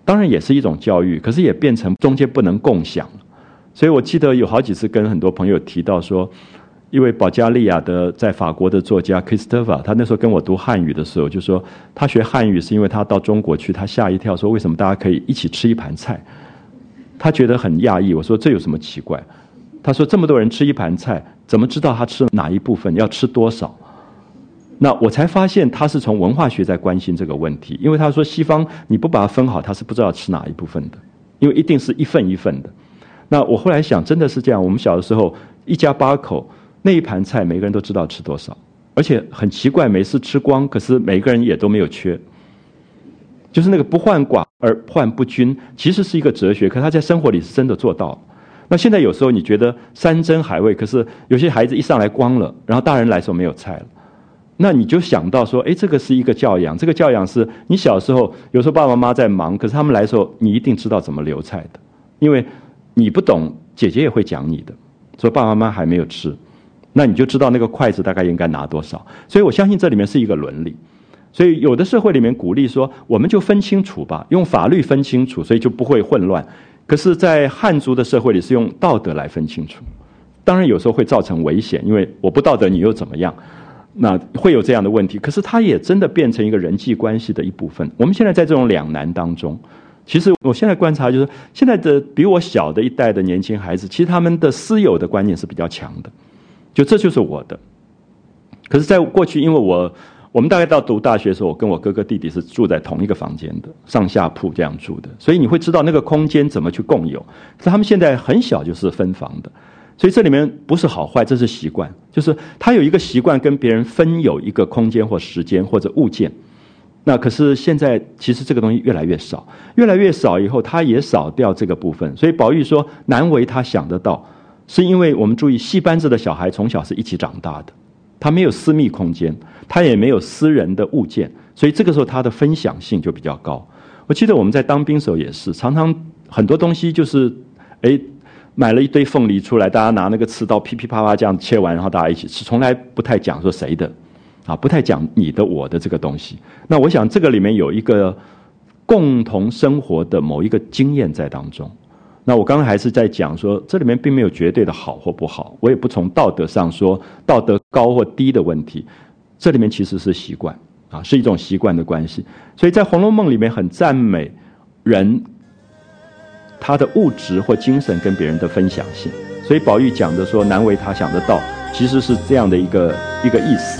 当然也是一种教育，可是也变成中间不能共享。所以我记得有好几次跟很多朋友提到说，一位保加利亚的在法国的作家 Christopher， 他那时候跟我读汉语的时候就说，他学汉语是因为他到中国去，他吓一跳说为什么大家可以一起吃一盘菜，他觉得很讶异。我说这有什么奇怪？他说这么多人吃一盘菜，怎么知道他吃哪一部分，要吃多少？那我才发现他是从文化学在关心这个问题，因为他说西方你不把它分好，他是不知道吃哪一部分的，因为一定是一份一份的。那我后来想真的是这样，我们小的时候一家八口，那一盘菜每个人都知道吃多少，而且很奇怪，每次吃光，可是每个人也都没有缺，就是那个不患寡而患不均，其实是一个哲学，可他在生活里是真的做到。那现在有时候你觉得山珍海味，可是有些孩子一上来光了，然后大人来说没有菜了，那你就想到说，哎，这个是一个教养，这个教养是你小时候有时候爸爸妈妈在忙，可是他们来的时候你一定知道怎么留菜的，因为你不懂，姐姐也会讲你的，说爸爸妈妈还没有吃，那你就知道那个筷子大概应该拿多少。所以我相信这里面是一个伦理。所以有的社会里面鼓励说，我们就分清楚吧，用法律分清楚，所以就不会混乱。可是在汉族的社会里是用道德来分清楚，当然有时候会造成危险，因为我不道德你又怎么样，那会有这样的问题。可是它也真的变成一个人际关系的一部分。我们现在在这种两难当中，其实我现在观察就是现在的比我小的一代的年轻孩子，其实他们的私有的观念是比较强的，就这就是我的。可是在过去，因为我我们大概到读大学的时候，我跟我哥哥弟弟是住在同一个房间的，上下铺这样住的，所以你会知道那个空间怎么去共有。可是他们现在很小就是分房的，所以这里面不是好坏，这是习惯，就是他有一个习惯跟别人分有一个空间或时间或者物件。那可是现在其实这个东西越来越少，越来越少以后，他也少掉这个部分。所以宝玉说难为他想得到，是因为我们注意戏班子的小孩从小是一起长大的，他没有私密空间，他也没有私人的物件，所以这个时候他的分享性就比较高。我记得我们在当兵时候也是，常常很多东西就是诶买了一堆凤梨出来，大家拿那个刺刀噼噼啪啪这样切完，然后大家一起吃，从来不太讲说谁的啊，不太讲你的我的这个东西。那我想这个里面有一个共同生活的某一个经验在当中。那我刚刚还是在讲说，这里面并没有绝对的好或不好，我也不从道德上说道德高或低的问题，这里面其实是习惯啊，是一种习惯的关系。所以在《红楼梦》里面很赞美人他的物质或精神跟别人的分享性，所以宝玉讲的说难为他想得到，其实是这样的一个一个意思。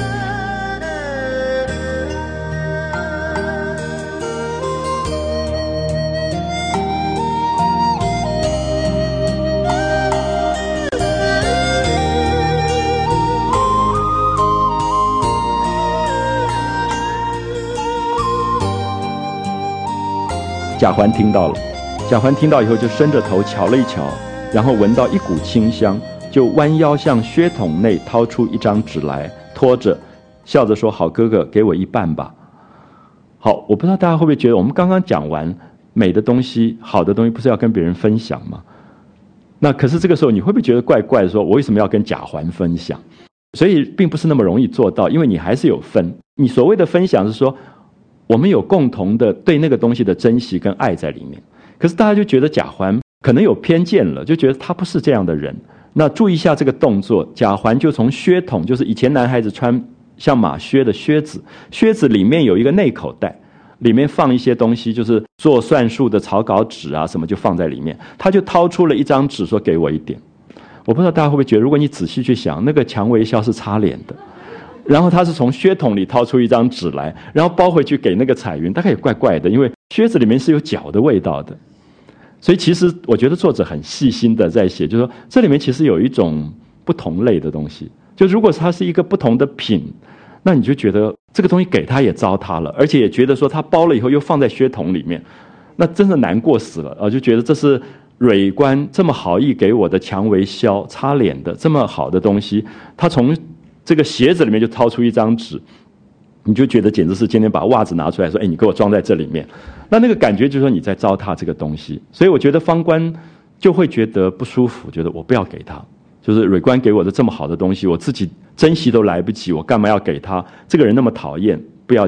贾环听到了，贾环听到以后就伸着头瞧了一瞧，然后闻到一股清香，就弯腰向靴筒内掏出一张纸来，拖着笑着说，好哥哥，给我一半吧。好，我不知道大家会不会觉得我们刚刚讲完美的东西好的东西不是要跟别人分享吗？那可是这个时候你会不会觉得怪怪的，说我为什么要跟贾环分享？所以并不是那么容易做到，因为你还是有分。你所谓的分享是说我们有共同的对那个东西的珍惜跟爱在里面，可是大家就觉得贾环可能有偏见了，就觉得他不是这样的人。那注意一下这个动作，贾环就从靴筒，就是以前男孩子穿像马靴的靴子，靴子里面有一个内口袋，里面放一些东西，就是做算术的草稿纸啊什么就放在里面，他就掏出了一张纸说给我一点。我不知道大家会不会觉得，如果你仔细去想，那个蔷薇笑是擦脸的，然后他是从靴筒里掏出一张纸来，然后包回去给那个彩云，大概也怪怪的，因为靴子里面是有脚的味道的。所以其实我觉得作者很细心的在写，就是说这里面其实有一种不同类的东西，就如果它是一个不同的品，那你就觉得这个东西给他也糟蹋了，而且也觉得说他包了以后又放在靴筒里面，那真的难过死了啊！就觉得这是蕊官这么好意给我的蔷薇消擦脸的这么好的东西，他从这个鞋子里面就掏出一张纸，你就觉得简直是今天把袜子拿出来说，哎，你给我装在这里面，那那个感觉就是说你在糟蹋这个东西。所以我觉得方官就会觉得不舒服，觉得我不要给他，就是蕊官给我的这么好的东西，我自己珍惜都来不及，我干嘛要给他？这个人那么讨厌，不要讲，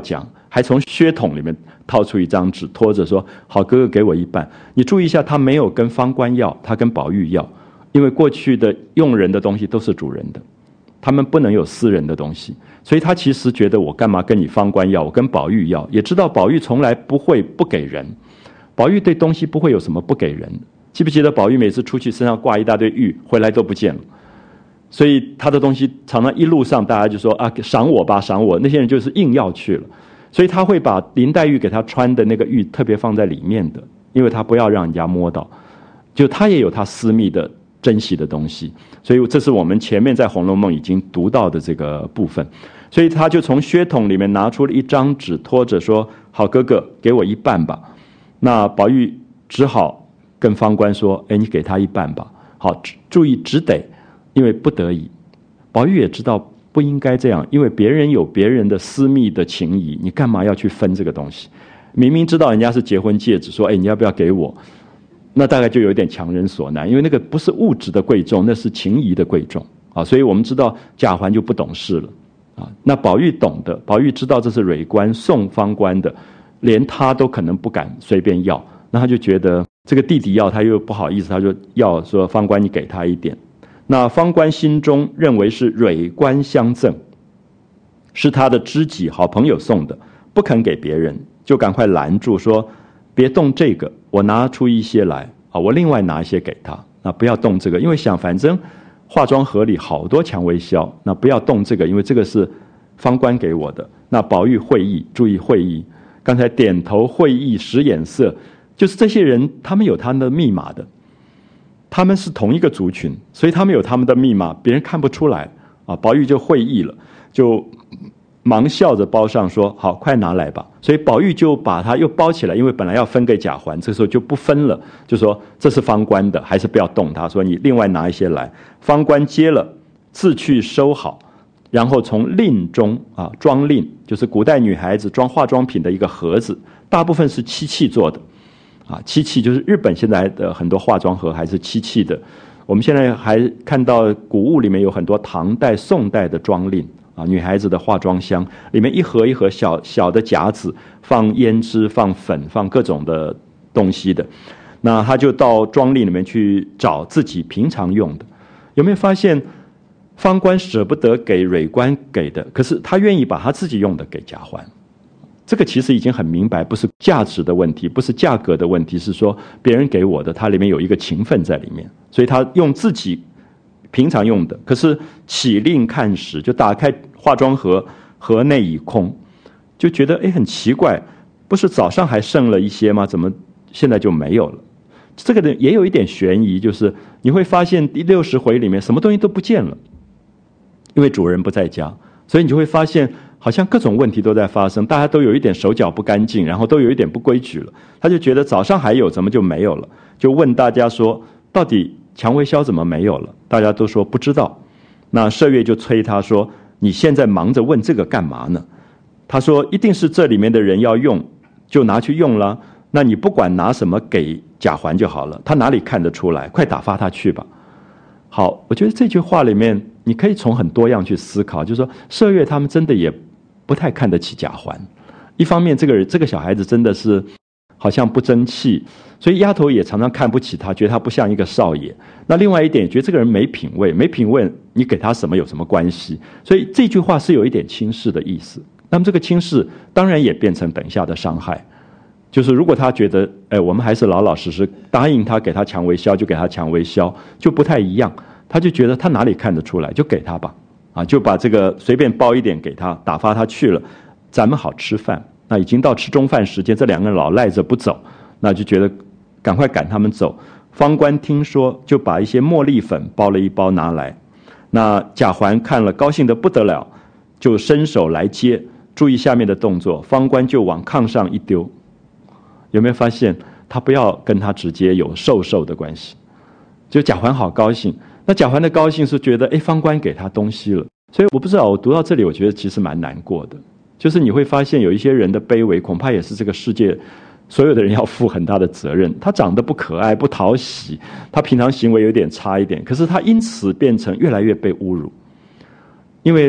还从靴筒里面掏出一张纸，拖着说：“好哥哥，给我一半。”你注意一下，他没有跟方官要，他跟宝玉要，因为过去的用人的东西都是主人的，他们不能有私人的东西，所以他其实觉得我干嘛跟你方官要，我跟宝玉要，也知道宝玉从来不会不给人，宝玉对东西不会有什么不给人。记不记得宝玉每次出去身上挂一大堆玉，回来都不见了，所以他的东西常常一路上大家就说啊，赏我吧，赏我，那些人就是硬要去了，所以他会把林黛玉给他穿的那个玉特别放在里面的，因为他不要让人家摸到，就他也有他私密的珍惜的东西，所以这是我们前面在《红楼梦》已经读到的这个部分。所以他就从靴筒里面拿出了一张纸，拖着说：“好哥哥，给我一半吧。”那宝玉只好跟方官说：“哎，你给他一半吧。”好，注意只得，因为不得已。宝玉也知道不应该这样，因为别人有别人的私密的情谊，你干嘛要去分这个东西？明明知道人家是结婚戒指，说：“哎，你要不要给我？”那大概就有点强人所难，因为那个不是物质的贵重，那是情谊的贵重啊。所以我们知道贾环就不懂事了啊。那宝玉懂得，宝玉知道这是蕊官送方官的，连他都可能不敢随便要，那他就觉得这个弟弟要，他又不好意思，他就要说：“方官，你给他一点。”那方官心中认为是蕊官相赠，是他的知己好朋友送的，不肯给别人，就赶快拦住说：“别动这个，我拿出一些来啊，我另外拿一些给他，那不要动这个，因为想反正化妆盒里好多蔷薇销，那不要动这个，因为这个是方官给我的。”那宝玉会意，注意会意，刚才点头会意使眼色，就是这些人他们有他们的密码的，他们是同一个族群，所以他们有他们的密码，别人看不出来啊。宝玉就会意了，就忙笑着包上说：“好，快拿来吧。”所以宝玉就把它又包起来，因为本来要分给贾环，这时候就不分了，就说这是方官的，还是不要动它，说你另外拿一些来。方官接了，自去收好，然后从令中啊装令，就是古代女孩子装化妆品的一个盒子，大部分是漆器做的啊，漆器就是日本现在的很多化妆盒还是漆器的。我们现在还看到古物里面有很多唐代、宋代的妆令啊，女孩子的化妆箱里面一盒一盒小小的夹子，放胭脂、放粉、放各种的东西的。那他就到妆令里面去找自己平常用的。有没有发现方官舍不得给蕊官给的，可是他愿意把他自己用的给贾环？这个其实已经很明白，不是价值的问题，不是价格的问题，是说别人给我的，它里面有一个情分在里面，所以他用自己平常用的。可是起令看时，就打开化妆盒，盒内已空，就觉得哎很奇怪，不是早上还剩了一些吗？怎么现在就没有了？这个也有一点悬疑，就是你会发现第六十回里面什么东西都不见了，因为主人不在家，所以你就会发现好像各种问题都在发生，大家都有一点手脚不干净，然后都有一点不规矩了。他就觉得早上还有，怎么就没有了？就问大家说，到底蔷薇销怎么没有了？大家都说不知道。那麝月就催他说：“你现在忙着问这个干嘛呢？”他说：“一定是这里面的人要用，就拿去用了。那你不管拿什么给贾环就好了，他哪里看得出来？快打发他去吧。”好，我觉得这句话里面你可以从很多样去思考，就是说麝月他们真的也不太看得起贾环。一方面这个人这个小孩子真的是好像不争气，所以丫头也常常看不起他，觉得他不像一个少爷。那另外一点觉得这个人没品位，没品位你给他什么有什么关系？所以这句话是有一点轻视的意思。那么这个轻视当然也变成等一下的伤害，就是如果他觉得哎，我们还是老老实实答应他给他蔷薇销就给他蔷薇销，就不太一样。他就觉得他哪里看得出来，就给他吧，啊，就把这个随便包一点给他，打发他去了，咱们好吃饭。那已经到吃中饭时间，这两个人老赖着不走，那就觉得赶快赶他们走。方官听说，就把一些茉莉粉包了一包拿来。那贾环看了高兴得不得了，就伸手来接。注意下面的动作，方官就往炕上一丢。有没有发现他不要跟他直接有授受的关系？就贾环好高兴。那贾环的高兴是觉得哎，方官给他东西了。所以我不知道，我读到这里我觉得其实蛮难过的，就是你会发现有一些人的卑微恐怕也是这个世界所有的人要负很大的责任。他长得不可爱不讨喜，他平常行为有点差一点，可是他因此变成越来越被侮辱，因为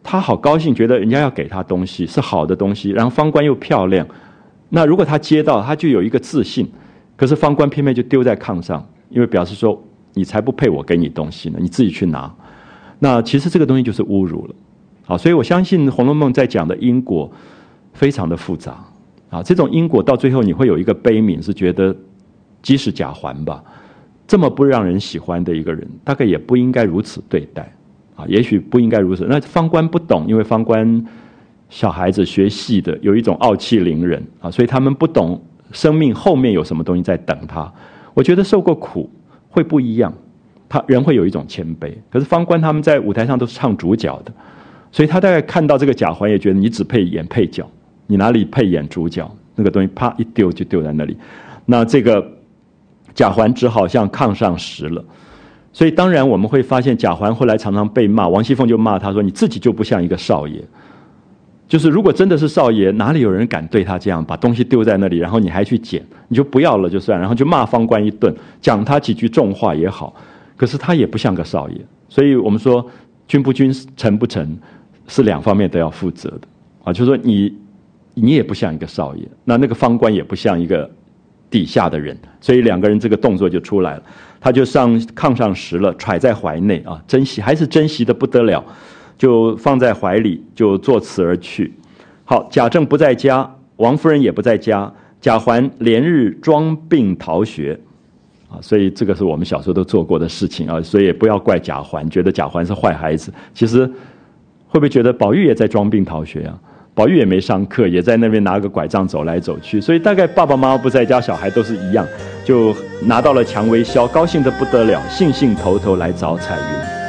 他好高兴，觉得人家要给他东西是好的东西，然后方官又漂亮，那如果他接到，他就有一个自信。可是方官偏偏就丢在炕上，因为表示说你才不配我给你东西呢，你自己去拿。那其实这个东西就是侮辱了。好，所以我相信《红楼梦》在讲的因果非常的复杂啊，这种因果到最后你会有一个悲悯，是觉得即使贾环吧，这么不让人喜欢的一个人，大概也不应该如此对待啊，也许不应该如此。那方官不懂，因为方官小孩子学戏的有一种傲气凌人啊，所以他们不懂生命后面有什么东西在等他。我觉得受过苦会不一样，他人会有一种谦卑。可是方官他们在舞台上都是唱主角的，所以他大概看到这个贾环也觉得你只配演配角，你哪里配演主角？那个东西啪一丢就丢在那里。那这个贾环只好向炕上拾了。所以当然我们会发现贾环后来常常被骂，王熙凤就骂他说你自己就不像一个少爷。就是如果真的是少爷，哪里有人敢对他这样，把东西丢在那里，然后你还去捡，你就不要了就算，然后就骂方官一顿，讲他几句重话也好，可是他也不像个少爷。所以我们说君不君，臣不臣，是两方面都要负责的啊。就是说你你也不像一个少爷，那那个方官也不像一个底下的人，所以两个人这个动作就出来了。他就上炕上拾了，揣在怀内啊，珍惜还是珍惜的不得了。就放在怀里，就作辞而去。好，贾政不在家，王夫人也不在家，贾环连日装病逃学啊，所以这个是我们小时候都做过的事情啊，所以也不要怪贾环，觉得贾环是坏孩子。其实会不会觉得宝玉也在装病逃学啊？宝玉也没上课，也在那边拿个拐杖走来走去，所以大概爸爸妈妈不在家，小孩都是一样，就拿到了蔷薇箫，高兴得不得了，兴兴头头来找彩云。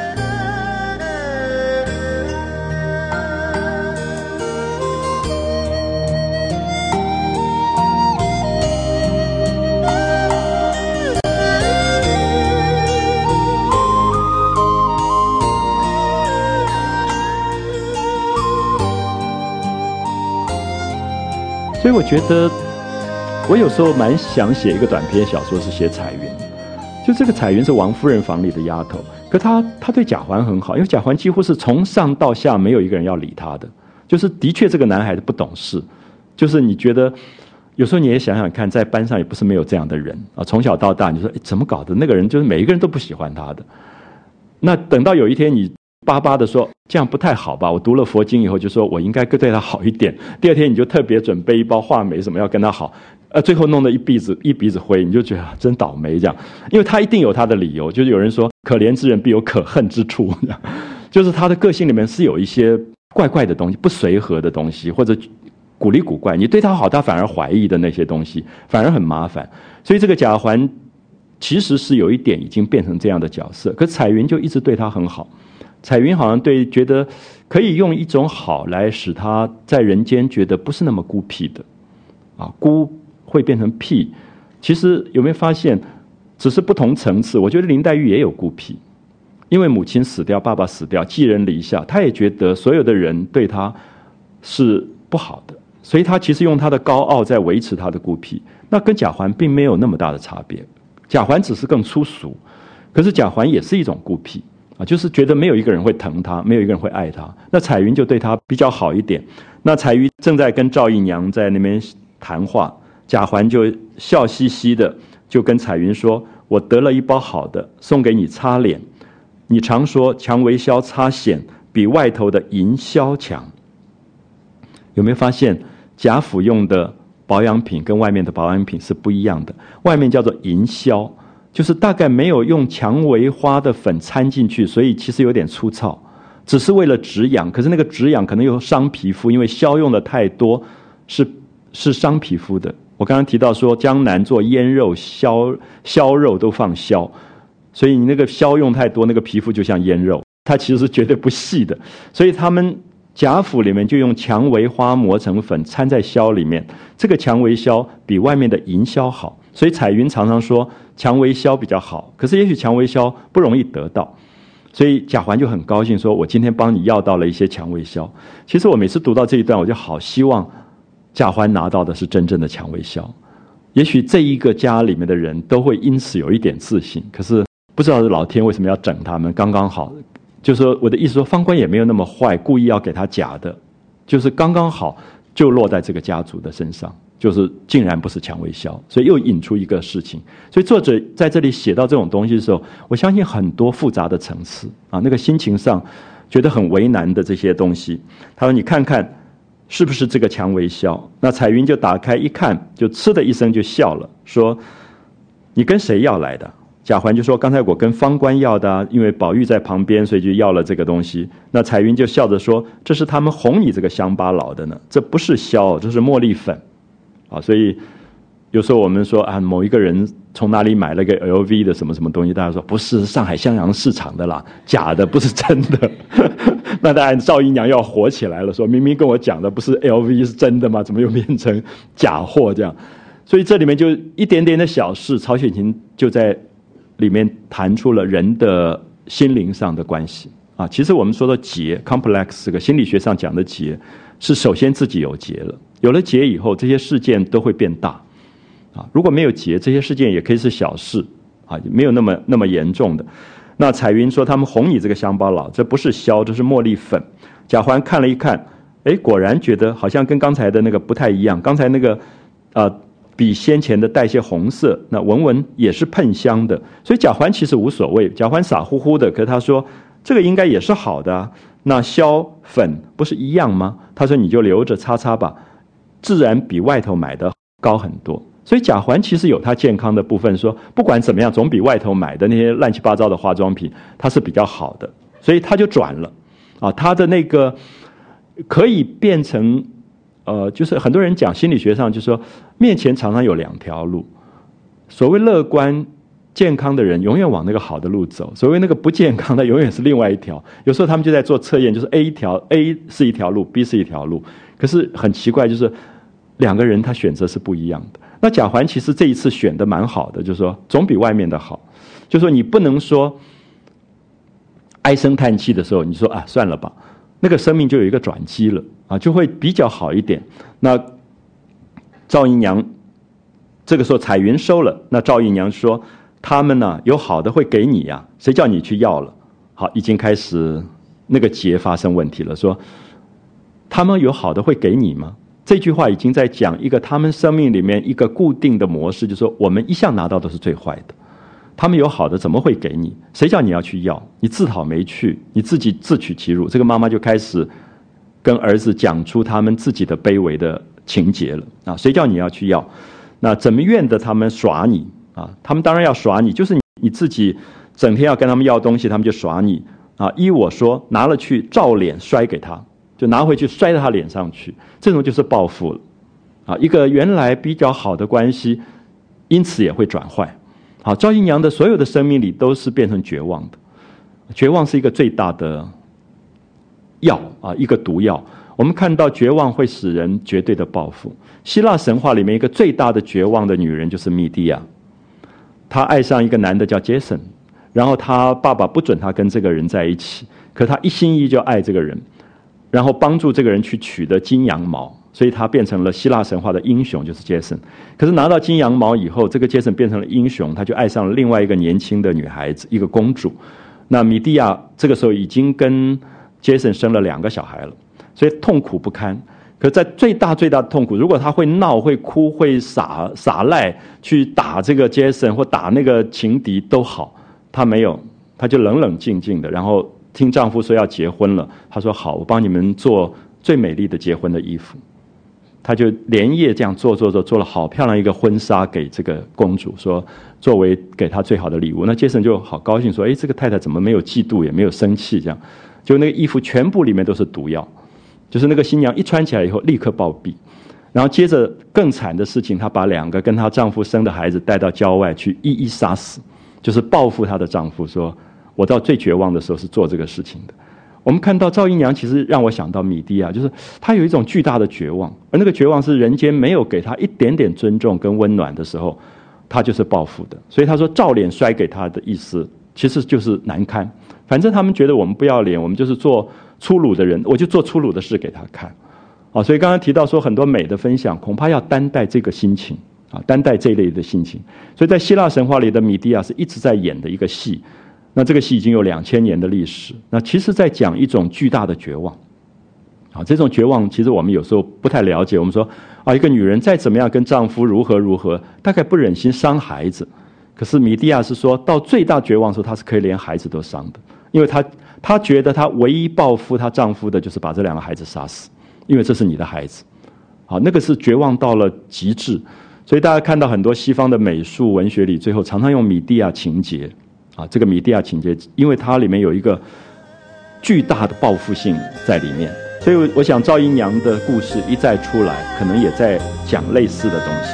所以我觉得我有时候蛮想写一个短篇小说，是写彩云。就这个彩云是王夫人房里的丫头，可她她对贾环很好，因为贾环几乎是从上到下没有一个人要理她的，就是的确这个男孩子不懂事，就是你觉得有时候你也想想看，在班上也不是没有这样的人啊，从小到大你说怎么搞的，那个人就是每一个人都不喜欢他的。那等到有一天你巴巴的说这样不太好吧，我读了佛经以后就说我应该对他好一点，第二天你就特别准备一包话梅什么要跟他好，呃，最后弄得一鼻子一鼻子灰，你就觉得真倒霉这样。因为他一定有他的理由，就是有人说可怜之人必有可恨之处，就是他的个性里面是有一些怪怪的东西，不随和的东西，或者古里古怪，你对他好他反而怀疑的那些东西反而很麻烦。所以这个贾环其实是有一点已经变成这样的角色，可彩云就一直对他很好。彩云好像对觉得可以用一种好来使他在人间觉得不是那么孤僻的啊，孤会变成僻。其实有没有发现只是不同层次，我觉得林黛玉也有孤僻，因为母亲死掉，爸爸死掉，寄人篱下，她也觉得所有的人对她是不好的，所以她其实用她的高傲在维持她的孤僻。那跟贾环并没有那么大的差别，贾环只是更粗俗，可是贾环也是一种孤僻啊，就是觉得没有一个人会疼他，没有一个人会爱他。那彩云就对他比较好一点。那彩云正在跟赵姨娘在那边谈话，贾环就笑嘻嘻的就跟彩云说：“我得了一包好的，送给你擦脸。你常说蔷薇箫擦显比外头的银箫强。”有没有发现贾府用的保养品跟外面的保养品是不一样的？外面叫做银箫，就是大概没有用蔷薇花的粉掺进去，所以其实有点粗糙，只是为了止痒。可是那个止痒可能又伤皮肤，因为箫用的太多，是是伤皮肤的。我刚刚提到说江南做腌肉、削削肉都放箫，所以你那个箫用太多，那个皮肤就像腌肉，它其实是绝对不细的。所以他们贾府里面就用蔷薇花磨成粉掺在箫里面，这个蔷薇箫比外面的银箫好。所以彩云常常说蔷薇箫比较好，可是也许蔷薇箫不容易得到，所以贾环就很高兴说我今天帮你要到了一些蔷薇箫。其实我每次读到这一段，我就好希望贾环拿到的是真正的蔷薇箫，也许这一个家里面的人都会因此有一点自信。可是不知道老天为什么要整他们，刚刚好就是说我的意思说，方官也没有那么坏，故意要给他假的，就是刚刚好就落在这个家族的身上，就是竟然不是蔷薇肖，所以又引出一个事情。所以作者在这里写到这种东西的时候，我相信很多复杂的层次啊，那个心情上觉得很为难的这些东西。他说：“你看看是不是这个蔷薇肖？”那彩云就打开一看，就嗤的一声就笑了，说：“你跟谁要来的？”贾环就说：“刚才我跟方官要的啊，因为宝玉在旁边，所以就要了这个东西。”那彩云就笑着说：“这是他们哄你这个乡巴佬的呢，这不是硝，这是茉莉粉。”啊，所以有时候我们说啊，某一个人从哪里买了个 L V 的什么什么东西，大家说不是上海襄阳市场的啦，假的，不是真的。那当然赵姨娘要火起来了，说明明跟我讲的不是 L V 是真的吗？怎么又变成假货这样？所以这里面就一点点的小事，曹雪芹就在里面谈出了人的心灵上的关系啊。其实我们说的结 complex 这个心理学上讲的结，是首先自己有结了，有了结以后，这些事件都会变大啊。如果没有结，这些事件也可以是小事啊，没有那么那么严重的。那彩云说他们哄你这个乡巴佬，这不是硝，这是茉莉粉。贾环看了一看，哎，果然觉得好像跟刚才的那个不太一样。刚才那个啊、呃，比先前的带些红色，那闻闻也是喷香的。所以贾环其实无所谓，贾环傻乎乎的，可是他说这个应该也是好的啊。那硝粉不是一样吗？他说你就留着擦擦吧，自然比外头买的高很多。所以贾环其实有他健康的部分，说不管怎么样，总比外头买的那些乱七八糟的化妆品，它是比较好的，所以他就转了，啊，他的那个可以变成，呃，就是很多人讲心理学上就说，面前常常有两条路，所谓乐观健康的人永远往那个好的路走，所谓那个不健康的永远是另外一条。有时候他们就在做测验，就是 A 一条 A 是一条路 ，B 是一条路，可是很奇怪，就是两个人他选择是不一样的。那贾环其实这一次选的蛮好的，就是说总比外面的好，就是说你不能说唉声叹气的时候，你说啊算了吧，那个生命就有一个转机了啊，就会比较好一点。那赵姨娘这个时候彩云收了，那赵姨娘说他们呢有好的会给你呀、啊，谁叫你去要了？好，已经开始那个结发生问题了，说他们有好的会给你吗？这句话已经在讲一个他们生命里面一个固定的模式，就是说我们一向拿到的是最坏的，他们有好的怎么会给你？谁叫你要去要？你自讨没趣，你自己自取其辱。这个妈妈就开始跟儿子讲出他们自己的卑微的情节了啊！谁叫你要去要？那怎么怨得他们耍你啊？他们当然要耍你，就是你你自己整天要跟他们要东西，他们就耍你啊！依我说，拿了去照脸摔给他。就拿回去摔到他脸上去，这种就是报复了，啊，一个原来比较好的关系，因此也会转坏。好，赵姨娘的所有的生命里都是变成绝望的，绝望是一个最大的药啊，一个毒药。我们看到绝望会使人绝对的报复。希腊神话里面一个最大的绝望的女人就是米蒂亚，她爱上一个男的叫杰森，然后她爸爸不准她跟这个人在一起，可她一心一意就爱这个人。然后帮助这个人去取得金羊毛，所以他变成了希腊神话的英雄，就是杰森。可是拿到金羊毛以后，这个杰森变成了英雄，他就爱上了另外一个年轻的女孩子，一个公主。那米蒂亚这个时候已经跟杰森生了两个小孩了，所以痛苦不堪。可在最大最大的痛苦，如果他会闹、会哭、会撒撒赖，去打这个杰森或打那个情敌都好，他没有，他就冷冷静静的，然后听丈夫说要结婚了，她说好，我帮你们做最美丽的结婚的衣服。她就连夜这样做做做，做了好漂亮一个婚纱给这个公主，说作为给她最好的礼物。那杰森就好高兴说，哎，这个太太怎么没有嫉妒也没有生气，这样就那个衣服全部里面都是毒药，就是那个新娘一穿起来以后立刻暴毙。然后接着更惨的事情，她把两个跟她丈夫生的孩子带到郊外去一一杀死，就是报复她的丈夫，说我到最绝望的时候是做这个事情的。我们看到赵姨娘其实让我想到米蒂亚，就是她有一种巨大的绝望，而那个绝望是人间没有给她一点点尊重跟温暖的时候，她就是报复的。所以她说照脸摔给她的意思其实就是难堪，反正他们觉得我们不要脸，我们就是做粗鲁的人，我就做粗鲁的事给她看啊。所以刚刚提到说很多美的分享恐怕要担待这个心情啊，担待这一类的心情。所以在希腊神话里的米蒂亚是一直在演的一个戏， 那这个戏已经有两千年的历史，那其实在讲一种巨大的绝望。啊，这种绝望其实我们有时候不太了解。我们说啊，一个女人再怎么样跟丈夫如何如何，大概不忍心伤孩子。可是米蒂亚是说到最大绝望的时候，她是可以连孩子都伤的，因为她她觉得她唯一报复她丈夫的就是把这两个孩子杀死，因为这是你的孩子。好，那个是绝望到了极致。所以大家看到很多西方的美术文学里，最后常常用米蒂亚情节。啊，这个米蒂亚情节，因为它里面有一个巨大的报复性在里面，所以我想赵姨娘的故事一再出来，可能也在讲类似的东西。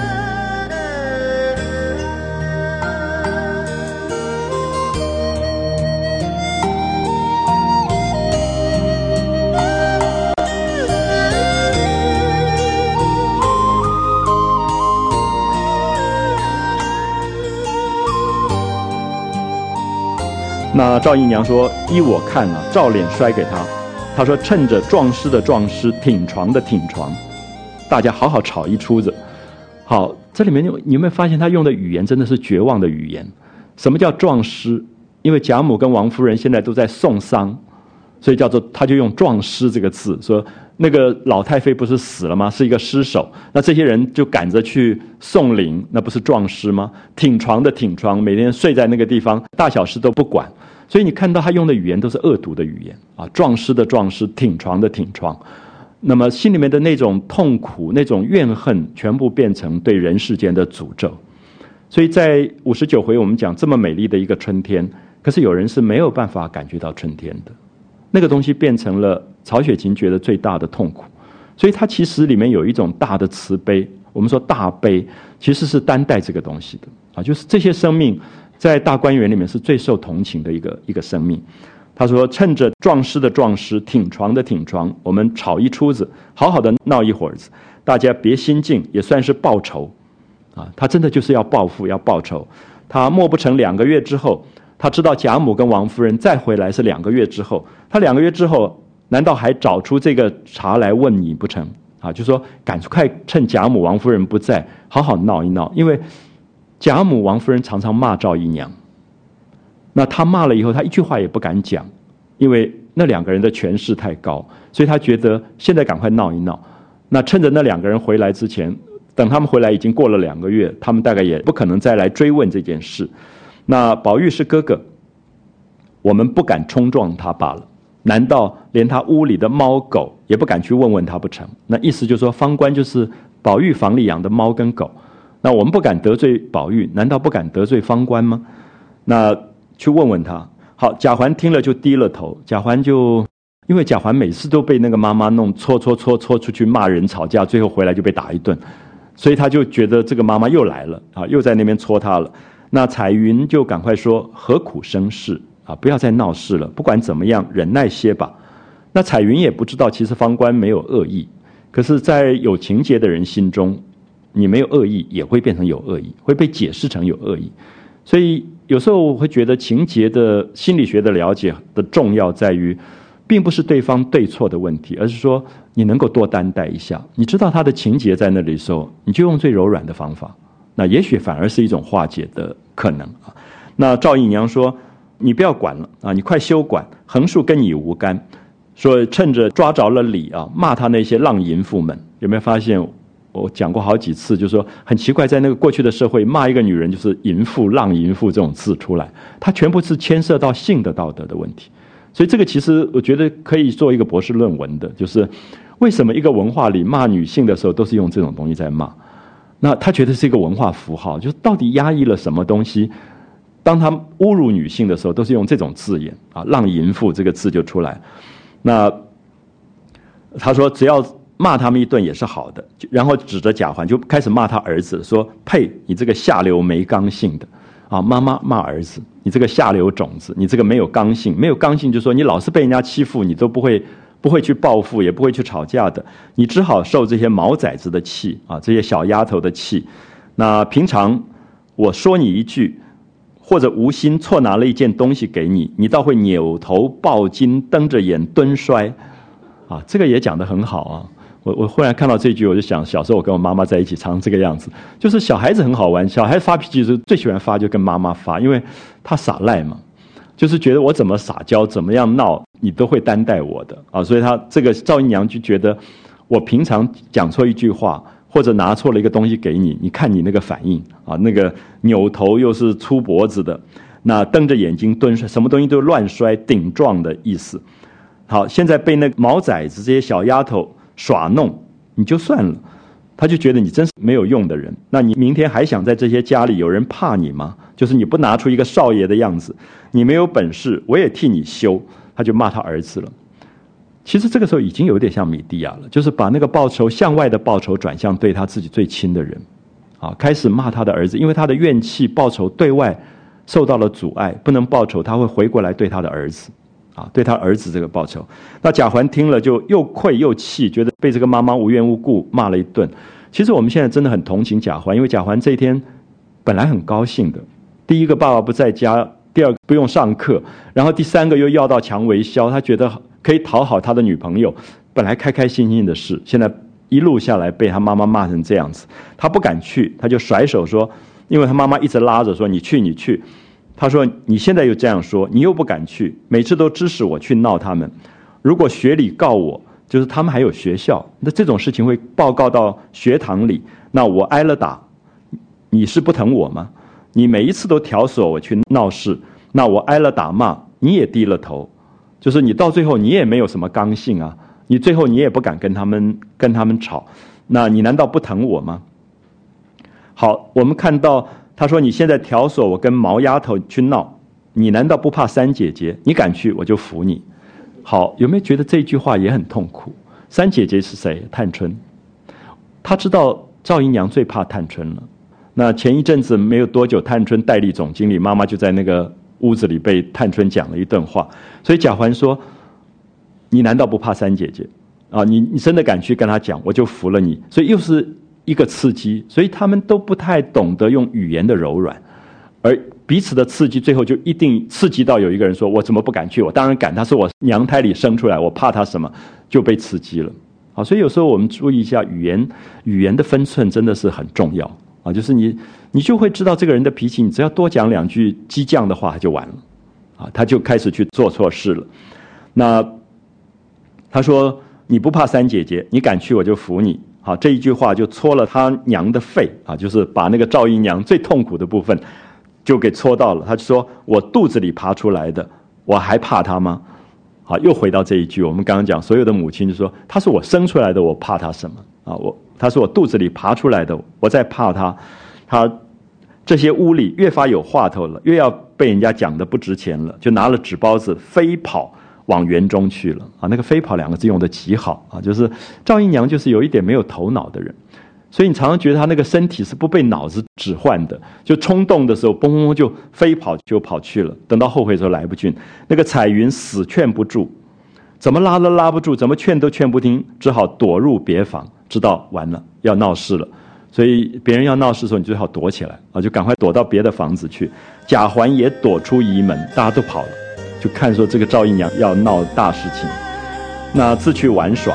那赵姨娘说：“依我看啊，照脸摔给他。他说趁着壮师的壮师，挺床的挺床，大家好好吵一出子。好，这里面你有没有发现他用的语言真的是绝望的语言？什么叫壮师？因为贾母跟王夫人现在都在送丧，所以叫做他就用壮师这个字，说那个老太妃不是死了吗？是一个尸首，那这些人就赶着去送灵，那不是壮师吗？挺床的挺床，每天睡在那个地方，大小事都不管。”所以你看到他用的语言都是恶毒的语言啊，壮师的壮师，挺床的挺床，那么心里面的那种痛苦、那种怨恨，全部变成对人世间的诅咒。所以在五十九回，我们讲这么美丽的一个春天，可是有人是没有办法感觉到春天的，那个东西变成了曹雪芹觉得最大的痛苦。所以它其实里面有一种大的慈悲，我们说大悲，其实是担待这个东西的啊，就是这些生命。在大观园里面是最受同情的一个一个生命。他说趁着壮师的壮师，挺床的挺床，我们吵一出子，好好的闹一会儿子，大家别心静，也算是报仇啊。他真的就是要报复，要报仇。他莫不成两个月之后，他知道贾母跟王夫人再回来是两个月之后，他两个月之后难道还找出这个茬来问你不成啊？就说赶快趁贾母王夫人不在，好好闹一闹。因为贾母王夫人常常骂赵姨娘，那她骂了以后，她一句话也不敢讲，因为那两个人的权势太高，所以她觉得现在赶快闹一闹。那趁着那两个人回来之前，等他们回来已经过了两个月，他们大概也不可能再来追问这件事。那宝玉是哥哥，我们不敢冲撞他罢了，难道连他屋里的猫狗也不敢去问问他不成？那意思就是说，方官就是宝玉房里养的猫跟狗，那我们不敢得罪宝玉，难道不敢得罪方官吗？那去问问他。好，贾环听了就低了头。贾环就因为贾环每次都被那个妈妈弄搓搓搓搓出去骂人吵架，最后回来就被打一顿，所以他就觉得这个妈妈又来了啊，又在那边搓他了。那彩云就赶快说：何苦生事啊，不要再闹事了，不管怎么样忍耐些吧。那彩云也不知道其实方官没有恶意，可是在有情节的人心中，你没有恶意也会变成有恶意，会被解释成有恶意。所以有时候我会觉得情节的心理学的了解的重要在于，并不是对方对错的问题，而是说你能够多担待一下，你知道他的情节在那里的时候，你就用最柔软的方法，那也许反而是一种化解的可能啊。那赵姨娘说：你不要管了啊，你快休管，横竖跟你无干。说趁着抓着了理啊，骂他那些浪淫妇们。有没有发现我讲过好几次，就是说很奇怪，在那个过去的社会，骂一个女人就是淫妇、浪淫妇这种字出来，它全部是牵涉到性的道德的问题。所以这个其实我觉得可以做一个博士论文的，就是为什么一个文化里骂女性的时候都是用这种东西在骂。那他觉得是一个文化符号，就是到底压抑了什么东西，当他侮辱女性的时候都是用这种字眼啊，浪淫妇这个字就出来。那他说只要骂他们一顿也是好的，然后指着贾环就开始骂他儿子，说呸，你这个下流没刚性的啊！妈妈骂儿子，你这个下流种子，你这个没有刚性，没有刚性就说你老是被人家欺负，你都不会不会去报复，也不会去吵架的，你只好受这些毛崽子的气啊，这些小丫头的气。那平常我说你一句，或者无心错拿了一件东西给你，你倒会扭头抱襟，瞪着眼蹲摔啊！这个也讲得很好啊。我我忽然看到这句，我就想小时候我跟我妈妈在一起常常这个样子，就是小孩子很好玩，小孩发脾气的时候最喜欢发就跟妈妈发，因为他耍赖嘛。 就是觉得我怎么撒娇怎么样闹你都会担待我的啊，所以他这个赵姨娘就觉得我平常讲错一句话或者拿错了一个东西给你，你看你那个反应啊，那个扭头又是粗脖子的，那瞪着眼睛蹲摔，什么东西都乱摔顶撞的意思。好，现在被那个毛崽子这些小丫头耍弄你就算了，他就觉得你真是没有用的人，那你明天还想在这些家里有人怕你吗？就是你不拿出一个少爷的样子，你没有本事我也替你羞，他就骂他儿子了。其实这个时候已经有点像米蒂亚了，就是把那个报仇向外的报仇转向对他自己最亲的人啊，开始骂他的儿子，因为他的怨气报仇对外受到了阻碍，不能报仇，他会回过来对他的儿子啊，对他儿子这个报仇。那贾环听了就又愧又气，觉得被这个妈妈无缘无故骂了一顿。其实我们现在真的很同情贾环，因为贾环这一天本来很高兴的，第一个爸爸不在家，第二个不用上课，然后第三个又要到蔷薇霄，他觉得可以讨好他的女朋友，本来开开心心的事，现在一路下来被他妈妈骂成这样子，他不敢去，他就甩手说，因为他妈妈一直拉着说你去你去，他说你现在又这样说，你又不敢去，每次都支持我去闹他们，如果学里告我，就是他们还有学校，那这种事情会报告到学堂里，那我挨了打，你是不疼我吗？你每一次都挑唆我去闹事，那我挨了打骂你也低了头，就是你到最后你也没有什么刚性啊，你最后你也不敢跟他们跟他们吵，那你难道不疼我吗？好，我们看到他说你现在挑唆我跟毛丫头去闹，你难道不怕三姐姐？你敢去我就服你。好，有没有觉得这句话也很痛苦？三姐姐是谁？探春。他知道赵姨娘最怕探春了。那前一阵子没有多久，探春代理总经理，妈妈就在那个屋子里被探春讲了一顿话。所以贾环说：“你难道不怕三姐姐啊？你你真的敢去跟她讲，我就服了你。”所以又是一个刺激。所以他们都不太懂得用语言的柔软，而彼此的刺激，最后就一定刺激到有一个人说：“我怎么不敢去？我当然敢，他是我娘胎里生出来，我怕他什么？”就被刺激了。好，所以有时候我们注意一下语言，语言的分寸真的是很重要啊。就是你，你就会知道这个人的脾气，你只要多讲两句激将的话，他就完了啊，他就开始去做错事了。那他说：“你不怕三姐姐，你敢去我就服你。”好，这一句话就戳了他娘的肺啊，就是把那个赵姨娘最痛苦的部分就给戳到了。他就说：“我肚子里爬出来的，我还怕他吗？”好，又回到这一句，我们刚刚讲，所有的母亲就说：“他是我生出来的，我怕他什么啊？我他是我肚子里爬出来的，我在怕他。他这些屋里越发有话头了，越要被人家讲的不值钱了，就拿了纸包子飞跑往园中去了啊！那个‘飞跑’两个字用的极好啊，就是赵姨娘就是有一点没有头脑的人。”所以你常常觉得他那个身体是不被脑子使唤的，就冲动的时候嘣嘣就飞跑就跑去了，等到后悔的时候来不及。那个彩云死劝不住，怎么拉都拉不住，怎么劝都劝不听，只好躲入别房，知道完了要闹事了。所以别人要闹事的时候，你最好躲起来啊，就赶快躲到别的房子去。贾环也躲出仪门，大家都跑了，就看说这个赵姨娘要闹大事情，那自去玩耍。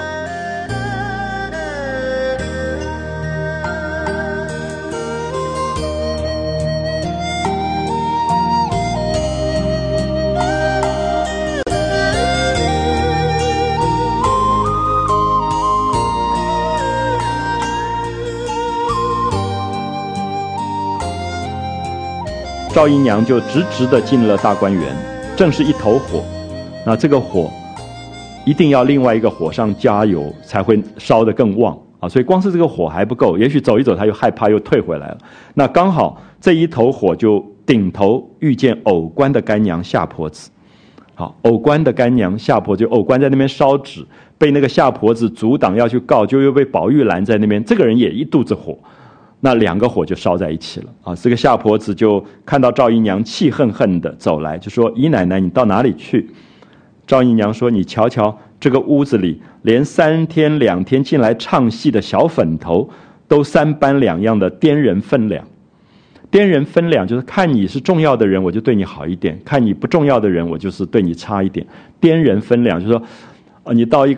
赵姨娘就直直的进了大观园，正是一头火，那这个火一定要另外一个火上加油才会烧得更旺啊！所以光是这个火还不够，也许走一走他又害怕又退回来了。那刚好这一头火就顶头遇见藕官的干娘夏婆子。好，藕官的干娘夏婆，就藕官在那边烧纸，被那个夏婆子阻挡要去告，就又被宝玉拦在那边，这个人也一肚子火。那两个火就烧在一起了啊！这个夏婆子就看到赵姨娘气恨恨的走来，就说：“姨奶奶，你到哪里去？”赵姨娘说：“你瞧瞧这个屋子里，连三天两天进来唱戏的小粉头，都三般两样的颠人分两。颠人分两就是看你是重要的人，我就对你好一点；看你不重要的人，我就是对你差一点。颠人分两就是说，呃，你到一个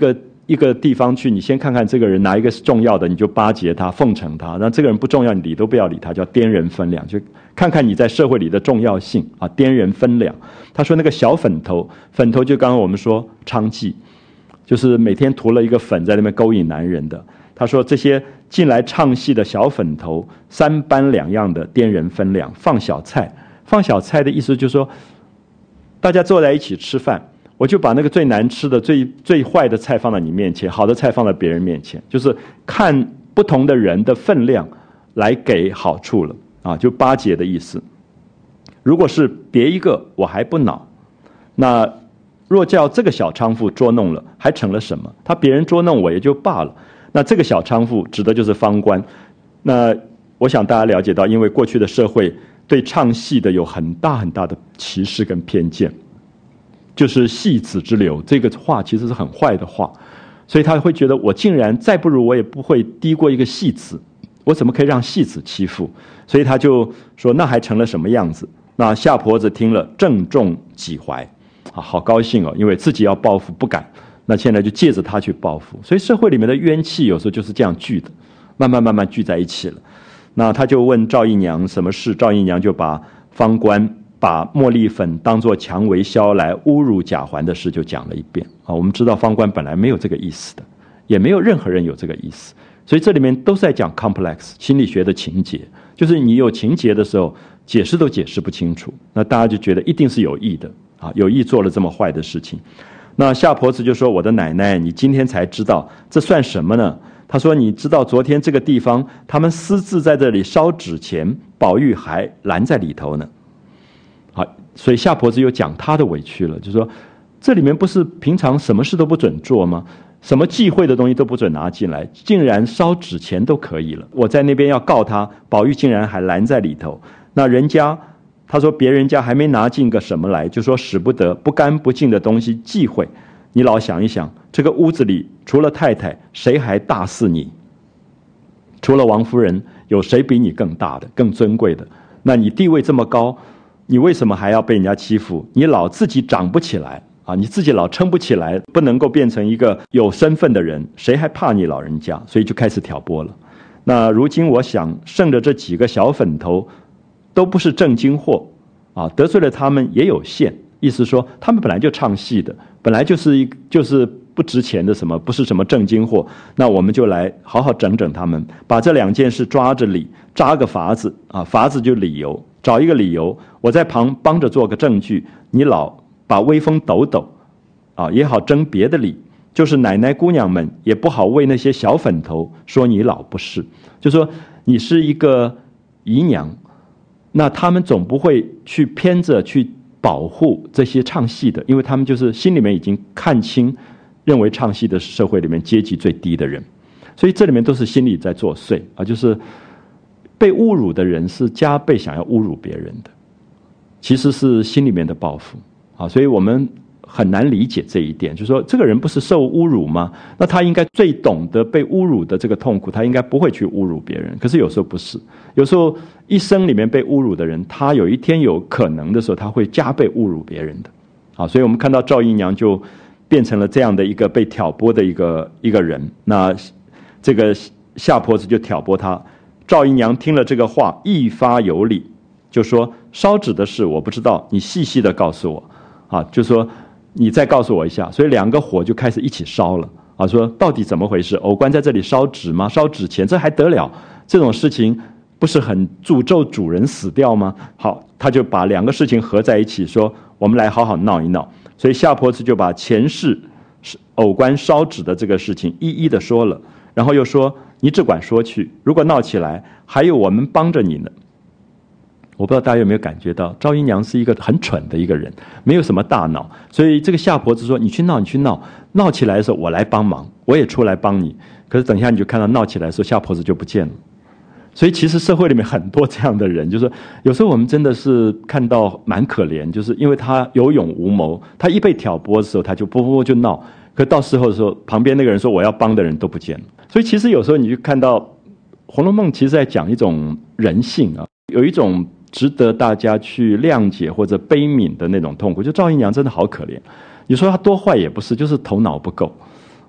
一个地方去，你先看看这个人哪一个是重要的，你就巴结他、奉承他；那这个人不重要，你理都不要理他，叫掂人分量，就看看你在社会里的重要性啊，掂人分量。他说那个小粉头，粉头就刚刚我们说娼妓，就是每天涂了一个粉在那边勾引男人的。他说这些进来唱戏的小粉头，三般两样的掂人分量，放小菜。放小菜的意思就是说，大家坐在一起吃饭，我就把那个最难吃的、最最坏的菜放到你面前，好的菜放到别人面前，就是看不同的人的分量来给好处了啊，就巴结的意思。如果是别一个，我还不恼；那若叫这个小娼妇捉弄了，还成了什么？他别人捉弄我也就罢了。那这个小娼妇指的就是方官。那我想大家了解到，因为过去的社会对唱戏的有很大很大的歧视跟偏见。就是戏子之流，这个话其实是很坏的话，所以他会觉得我竟然再不如我也不会低过一个戏子，我怎么可以让戏子欺负？所以他就说那还成了什么样子？那夏婆子听了正中己怀，啊，好高兴哦，因为自己要报复不敢，那现在就借着他去报复。所以社会里面的冤气有时候就是这样聚的，慢慢慢慢聚在一起了。那他就问赵姨娘什么事，赵姨娘就把方官把茉莉粉当作蔷薇销来侮辱贾环的事就讲了一遍啊。我们知道方官本来没有这个意思的，也没有任何人有这个意思，所以这里面都是在讲 complex 心理学的情节，就是你有情节的时候，解释都解释不清楚，那大家就觉得一定是有意的啊，有意做了这么坏的事情。那夏婆子就说：“我的奶奶，你今天才知道，这算什么呢？”他说：“你知道昨天这个地方他们私自在这里烧纸钱，宝玉还拦在里头呢。”好，所以夏婆子又讲她的委屈了，就是说，这里面不是平常什么事都不准做吗？什么忌讳的东西都不准拿进来，竟然烧纸钱都可以了。我在那边要告他，宝玉竟然还拦在里头。那人家他说别人家还没拿进个什么来，就说使不得，不干不净的东西忌讳。你老想一想，这个屋子里除了太太，谁还大似你？除了王夫人，有谁比你更大的、更尊贵的？那你地位这么高，你为什么还要被人家欺负？你老自己长不起来啊，你自己老撑不起来，不能够变成一个有身份的人，谁还怕你老人家？所以就开始挑拨了。那如今我想，剩的这几个小粉头，都不是正经货啊，得罪了他们也有限。意思说，他们本来就唱戏的，本来就是一就是不值钱的什么，不是什么正经货。那我们就来好好整整他们，把这两件事抓着理，扎个法子啊，法子就理由，找一个理由，我在旁帮着做个证据，你老把威风抖抖，啊，也好争别的理。就是奶奶姑娘们也不好为那些小粉头说你老不是，就说你是一个姨娘，那他们总不会去偏着去保护这些唱戏的，因为他们就是心里面已经看清，认为唱戏的社会里面阶级最低的人，所以这里面都是心里在作祟啊，就是被侮辱的人是加倍想要侮辱别人的，其实是心里面的报复啊，所以我们很难理解这一点，就是说这个人不是受侮辱吗？那他应该最懂得被侮辱的这个痛苦，他应该不会去侮辱别人。可是有时候不是，有时候一生里面被侮辱的人，他有一天有可能的时候，他会加倍侮辱别人的。啊，所以我们看到赵姨娘就变成了这样的一个被挑拨的一个一个人。那这个夏婆子就挑拨他，赵姨娘听了这个话，一发有理，就说烧纸的事我不知道，你细细的告诉我。啊，就说你再告诉我一下，所以两个火就开始一起烧了啊！说到底怎么回事？偶官在这里烧纸吗？烧纸钱，这还得了？这种事情不是很诅咒主人死掉吗？好，他就把两个事情合在一起，说我们来好好闹一闹。所以夏婆子就把前世偶官烧纸的这个事情一一的说了，然后又说你只管说去，如果闹起来，还有我们帮着你呢。我不知道大家有没有感觉到，赵姨娘是一个很蠢的一个人，没有什么大脑，所以这个夏婆子说：“你去闹，你去闹，闹起来的时候我来帮忙，我也出来帮你。”可是等一下你就看到闹起来的时候，夏婆子就不见了。所以其实社会里面很多这样的人，就是有时候我们真的是看到蛮可怜，就是因为他有勇无谋，他一被挑拨的时候，他就啵啵啵就闹，可到时候的时候，旁边那个人说我要帮的人都不见了。所以其实有时候你就看到《红楼梦》其实在讲一种人性啊，有一种值得大家去谅解或者悲悯的那种痛苦。就赵姨娘真的好可怜，你说她多坏也不是，就是头脑不够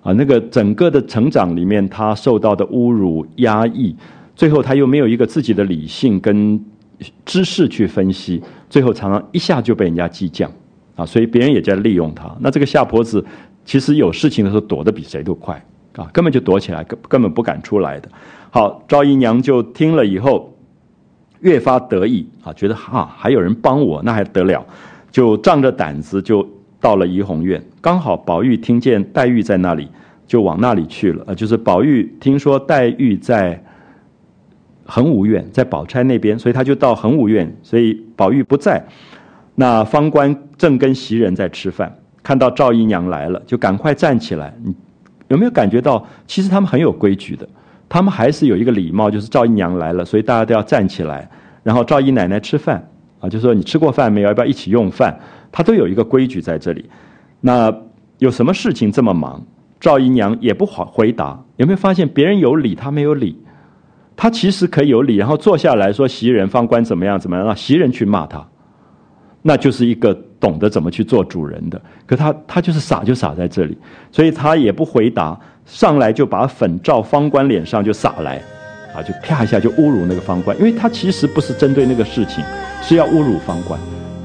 啊，那个整个的成长里面，他受到的侮辱、压抑，最后他又没有一个自己的理性跟知识去分析，最后常常一下就被人家激将啊，所以别人也在利用他。那这个夏婆子其实有事情的时候躲得比谁都快啊，根本就躲起来，根根本不敢出来的。好，赵姨娘就听了以后越发得意啊，觉得哈、啊、还有人帮我，那还得了，就仗着胆子就到了怡红院。刚好宝玉听见黛玉在那里，就往那里去了。呃，就是宝玉听说黛玉在恒芜院，在宝钗那边，所以他就到恒芜院，所以宝玉不在。那方官正跟袭人在吃饭，看到赵姨娘来了，就赶快站起来。你有没有感觉到，其实他们很有规矩的，他们还是有一个礼貌，就是赵姨娘来了，所以大家都要站起来。然后赵姨奶奶吃饭啊，就说你吃过饭没有？要不要一起用饭？他都有一个规矩在这里。那有什么事情这么忙？赵姨娘也不回答。有没有发现别人有理，他没有理？他其实可以有理，然后坐下来说袭人、方官怎么样怎么样，让袭人去骂他，那就是一个懂得怎么去做主人的。可他他就是傻，就傻在这里，所以他也不回答，上来就把粉照方官脸上就洒来，啊，就啪一下就侮辱那个方官，因为他其实不是针对那个事情，是要侮辱方官。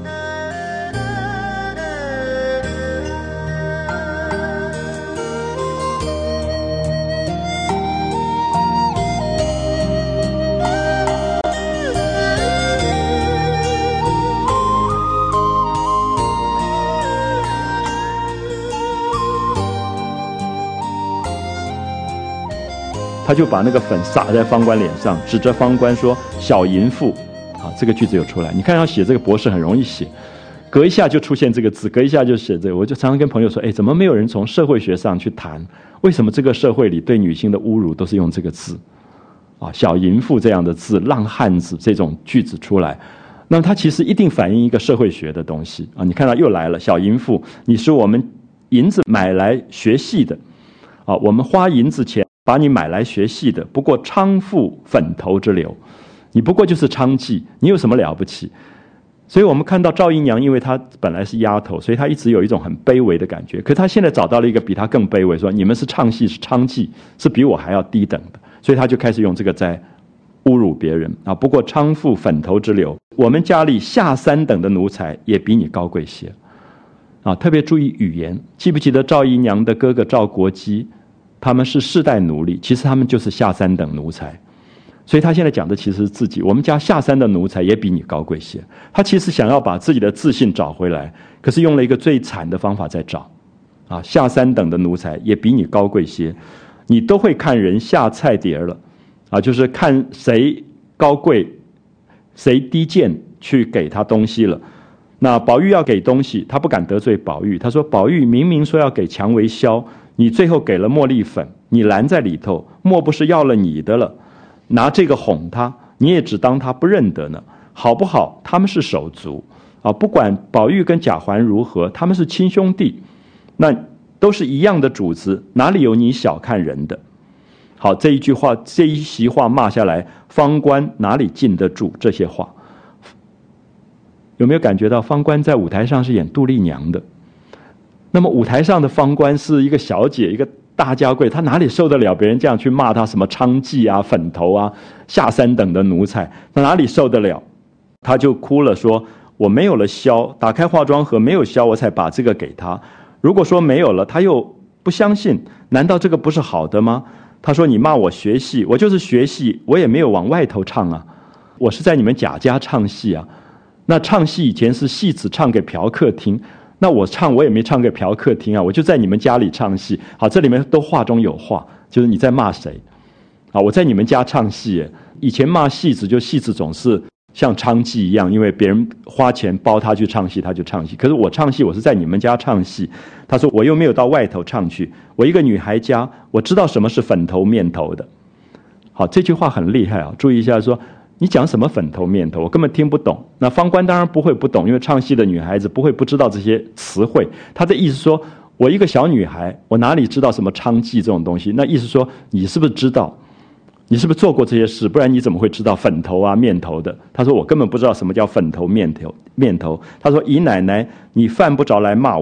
他就把那个粉撒在方官脸上，指着方官说：“小淫妇！”啊，这个句子有出来。你看要写这个博士很容易写，隔一下就出现这个字，隔一下就写这个。我就常常跟朋友说：“哎，怎么没有人从社会学上去谈，为什么这个社会里对女性的侮辱都是用这个字？啊，小淫妇这样的字，浪汉子这种句子出来，那么它其实一定反映一个社会学的东西啊。你看到又来了，小淫妇，你是我们银子买来学戏的，啊，我们花银子钱把你买来学戏的，不过娼妇粉头之流，你不过就是娼妓，你有什么了不起？所以我们看到赵姨娘，因为她本来是丫头，所以她一直有一种很卑微的感觉。可她现在找到了一个比她更卑微，说你们是唱戏是娼妓，是比我还要低等的，所以她就开始用这个在侮辱别人啊。不过娼妇粉头之流，我们家里下三等的奴才也比你高贵些啊。特别注意语言，记不记得赵姨娘的哥哥赵国基？他们是世代奴隶，其实他们就是下三等奴才，所以他现在讲的其实是自己。我们家下三等奴才也比你高贵些。他其实想要把自己的自信找回来，可是用了一个最惨的方法在找。啊，下三等的奴才也比你高贵些，你都会看人下菜碟了，啊，就是看谁高贵，谁低贱去给他东西了。那宝玉要给东西，他不敢得罪宝玉，他说宝玉明明说要给蔷薇销。你最后给了茉莉粉，你拦在里头，莫不是要了你的了？拿这个哄他，你也只当他不认得呢，好不好？他们是手足啊，不管宝玉跟贾环如何，他们是亲兄弟，那都是一样的主子，哪里有你小看人的？好，这一句话，这一席话骂下来，方官哪里禁得住这些话？有没有感觉到方官在舞台上是演杜丽娘的？那么舞台上的方官是一个小姐，一个大家贵，她哪里受得了别人这样去骂她什么娼妓啊、粉头啊、下三等的奴才？她哪里受得了？她就哭了，说：“我没有了销，打开化妆盒没有销，我才把这个给她。如果说没有了，她又不相信，难道这个不是好的吗？”她说：“你骂我学戏，我就是学戏，我也没有往外头唱啊，我是在你们贾家唱戏啊。那唱戏以前是戏子唱给嫖客听。”那我唱我也没唱给嫖客听啊，我就在你们家里唱戏。好，这里面都话中有话，就是你在骂谁？啊，我在你们家唱戏耶。以前骂戏子，就戏子总是像娼妓一样，因为别人花钱包他去唱戏，他就唱戏。可是我唱戏，我是在你们家唱戏。他说我又没有到外头唱去，我一个女孩家，我知道什么是粉头面头的。好，这句话很厉害啊，注意一下说。你讲什么粉头面头，我根本听不懂。那方官当然不会不懂，因为唱戏的女孩子不会不知道这些词汇。他的意思说，我一个小女孩，我哪里知道什么娼妓这种东西？那意思说，你是不是知道？你是不是做过这些事？不然你怎么会知道粉头啊面头的？他说我根本不知道什么叫粉头面头面头。他说姨奶奶，你犯不着来骂我，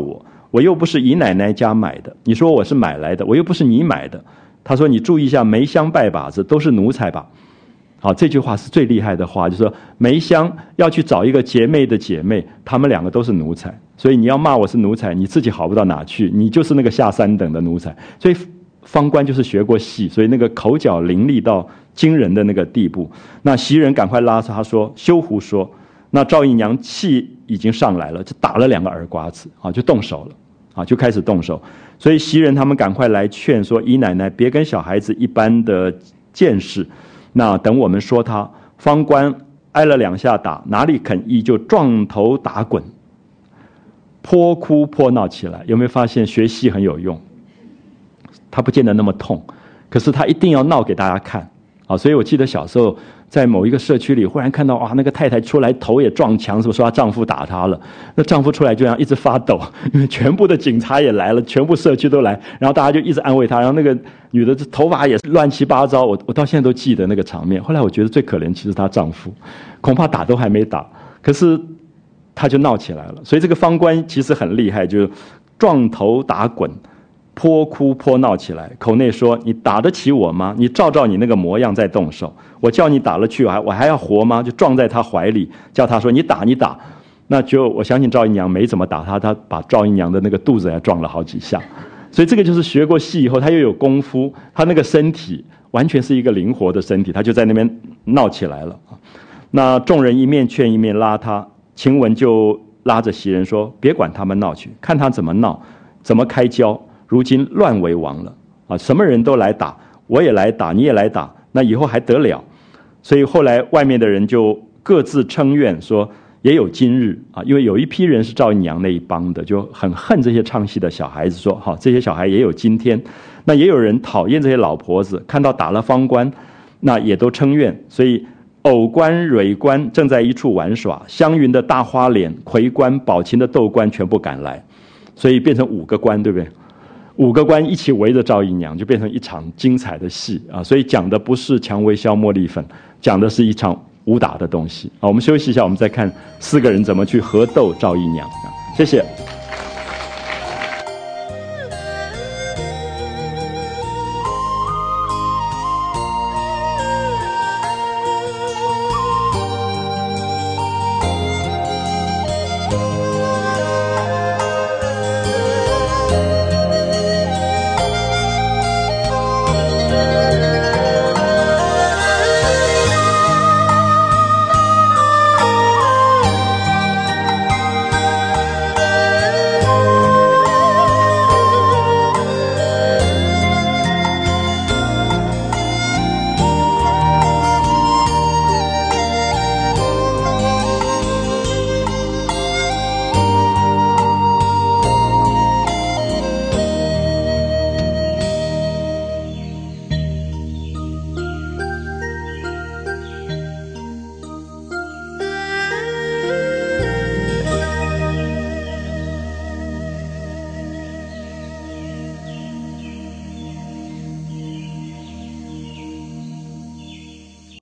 我又不是姨奶奶家买的，你说我是买来的，我又不是你买的。他说你注意一下，梅香拜把子都是奴才吧。好，这句话是最厉害的话，就是说梅香要去找一个姐妹的姐妹，她们两个都是奴才，所以你要骂我是奴才，你自己好不到哪去，你就是那个下三等的奴才。所以方官就是学过戏，所以那个口角伶俐到惊人的那个地步。那袭人赶快拉着他说休胡说。那赵姨娘气已经上来了，就打了两个耳刮子啊，就动手了啊，就开始动手。所以袭人他们赶快来劝说姨奶奶别跟小孩子一般的见识，那等我们说他。方官挨了两下打，哪里肯依，就撞头打滚，泼哭泼闹起来。有没有发现学戏很有用？他不见得那么痛，可是他一定要闹给大家看啊！所以我记得小时候在某一个社区里，忽然看到哇，那个太太出来头也撞墙，是不是说她丈夫打她了？那丈夫出来就这样一直发抖，因为全部的警察也来了，全部社区都来，然后大家就一直安慰她，然后那个女的头发也是乱七八糟，我我到现在都记得那个场面。后来我觉得最可怜其实她丈夫，恐怕打都还没打，可是他就闹起来了。所以这个方官其实很厉害，就是撞头打滚。泼哭泼闹起来，口内说你打得起我吗？你照照你那个模样再动手，我叫你打了去，我还我还要活吗？就撞在他怀里，叫他说你打你打。那就我相信赵姨娘没怎么打他，他把赵姨娘的那个肚子也撞了好几下。所以这个就是学过戏以后，他又有功夫，他那个身体完全是一个灵活的身体，他就在那边闹起来了。那众人一面劝一面拉他，晴雯就拉着袭人说别管他们闹去，看他怎么闹，怎么开交。如今乱为王了啊！什么人都来打，我也来打，你也来打，那以后还得了？所以后来外面的人就各自称怨说，也有今日啊！因为有一批人是赵姨娘那一帮的，就很恨这些唱戏的小孩子，说好这些小孩也有今天。那也有人讨厌这些老婆子，看到打了方官，那也都称怨。所以偶官、蕊官正在一处玩耍，湘云的大花脸、魁官、宝琴的豆官全部赶来，所以变成五个官，对不对？五个官一起围着赵姨娘，就变成一场精彩的戏啊！所以讲的不是蔷薇消茉莉粉，讲的是一场武打的东西啊！我们休息一下，我们再看四个人怎么去合斗赵姨娘啊！谢谢。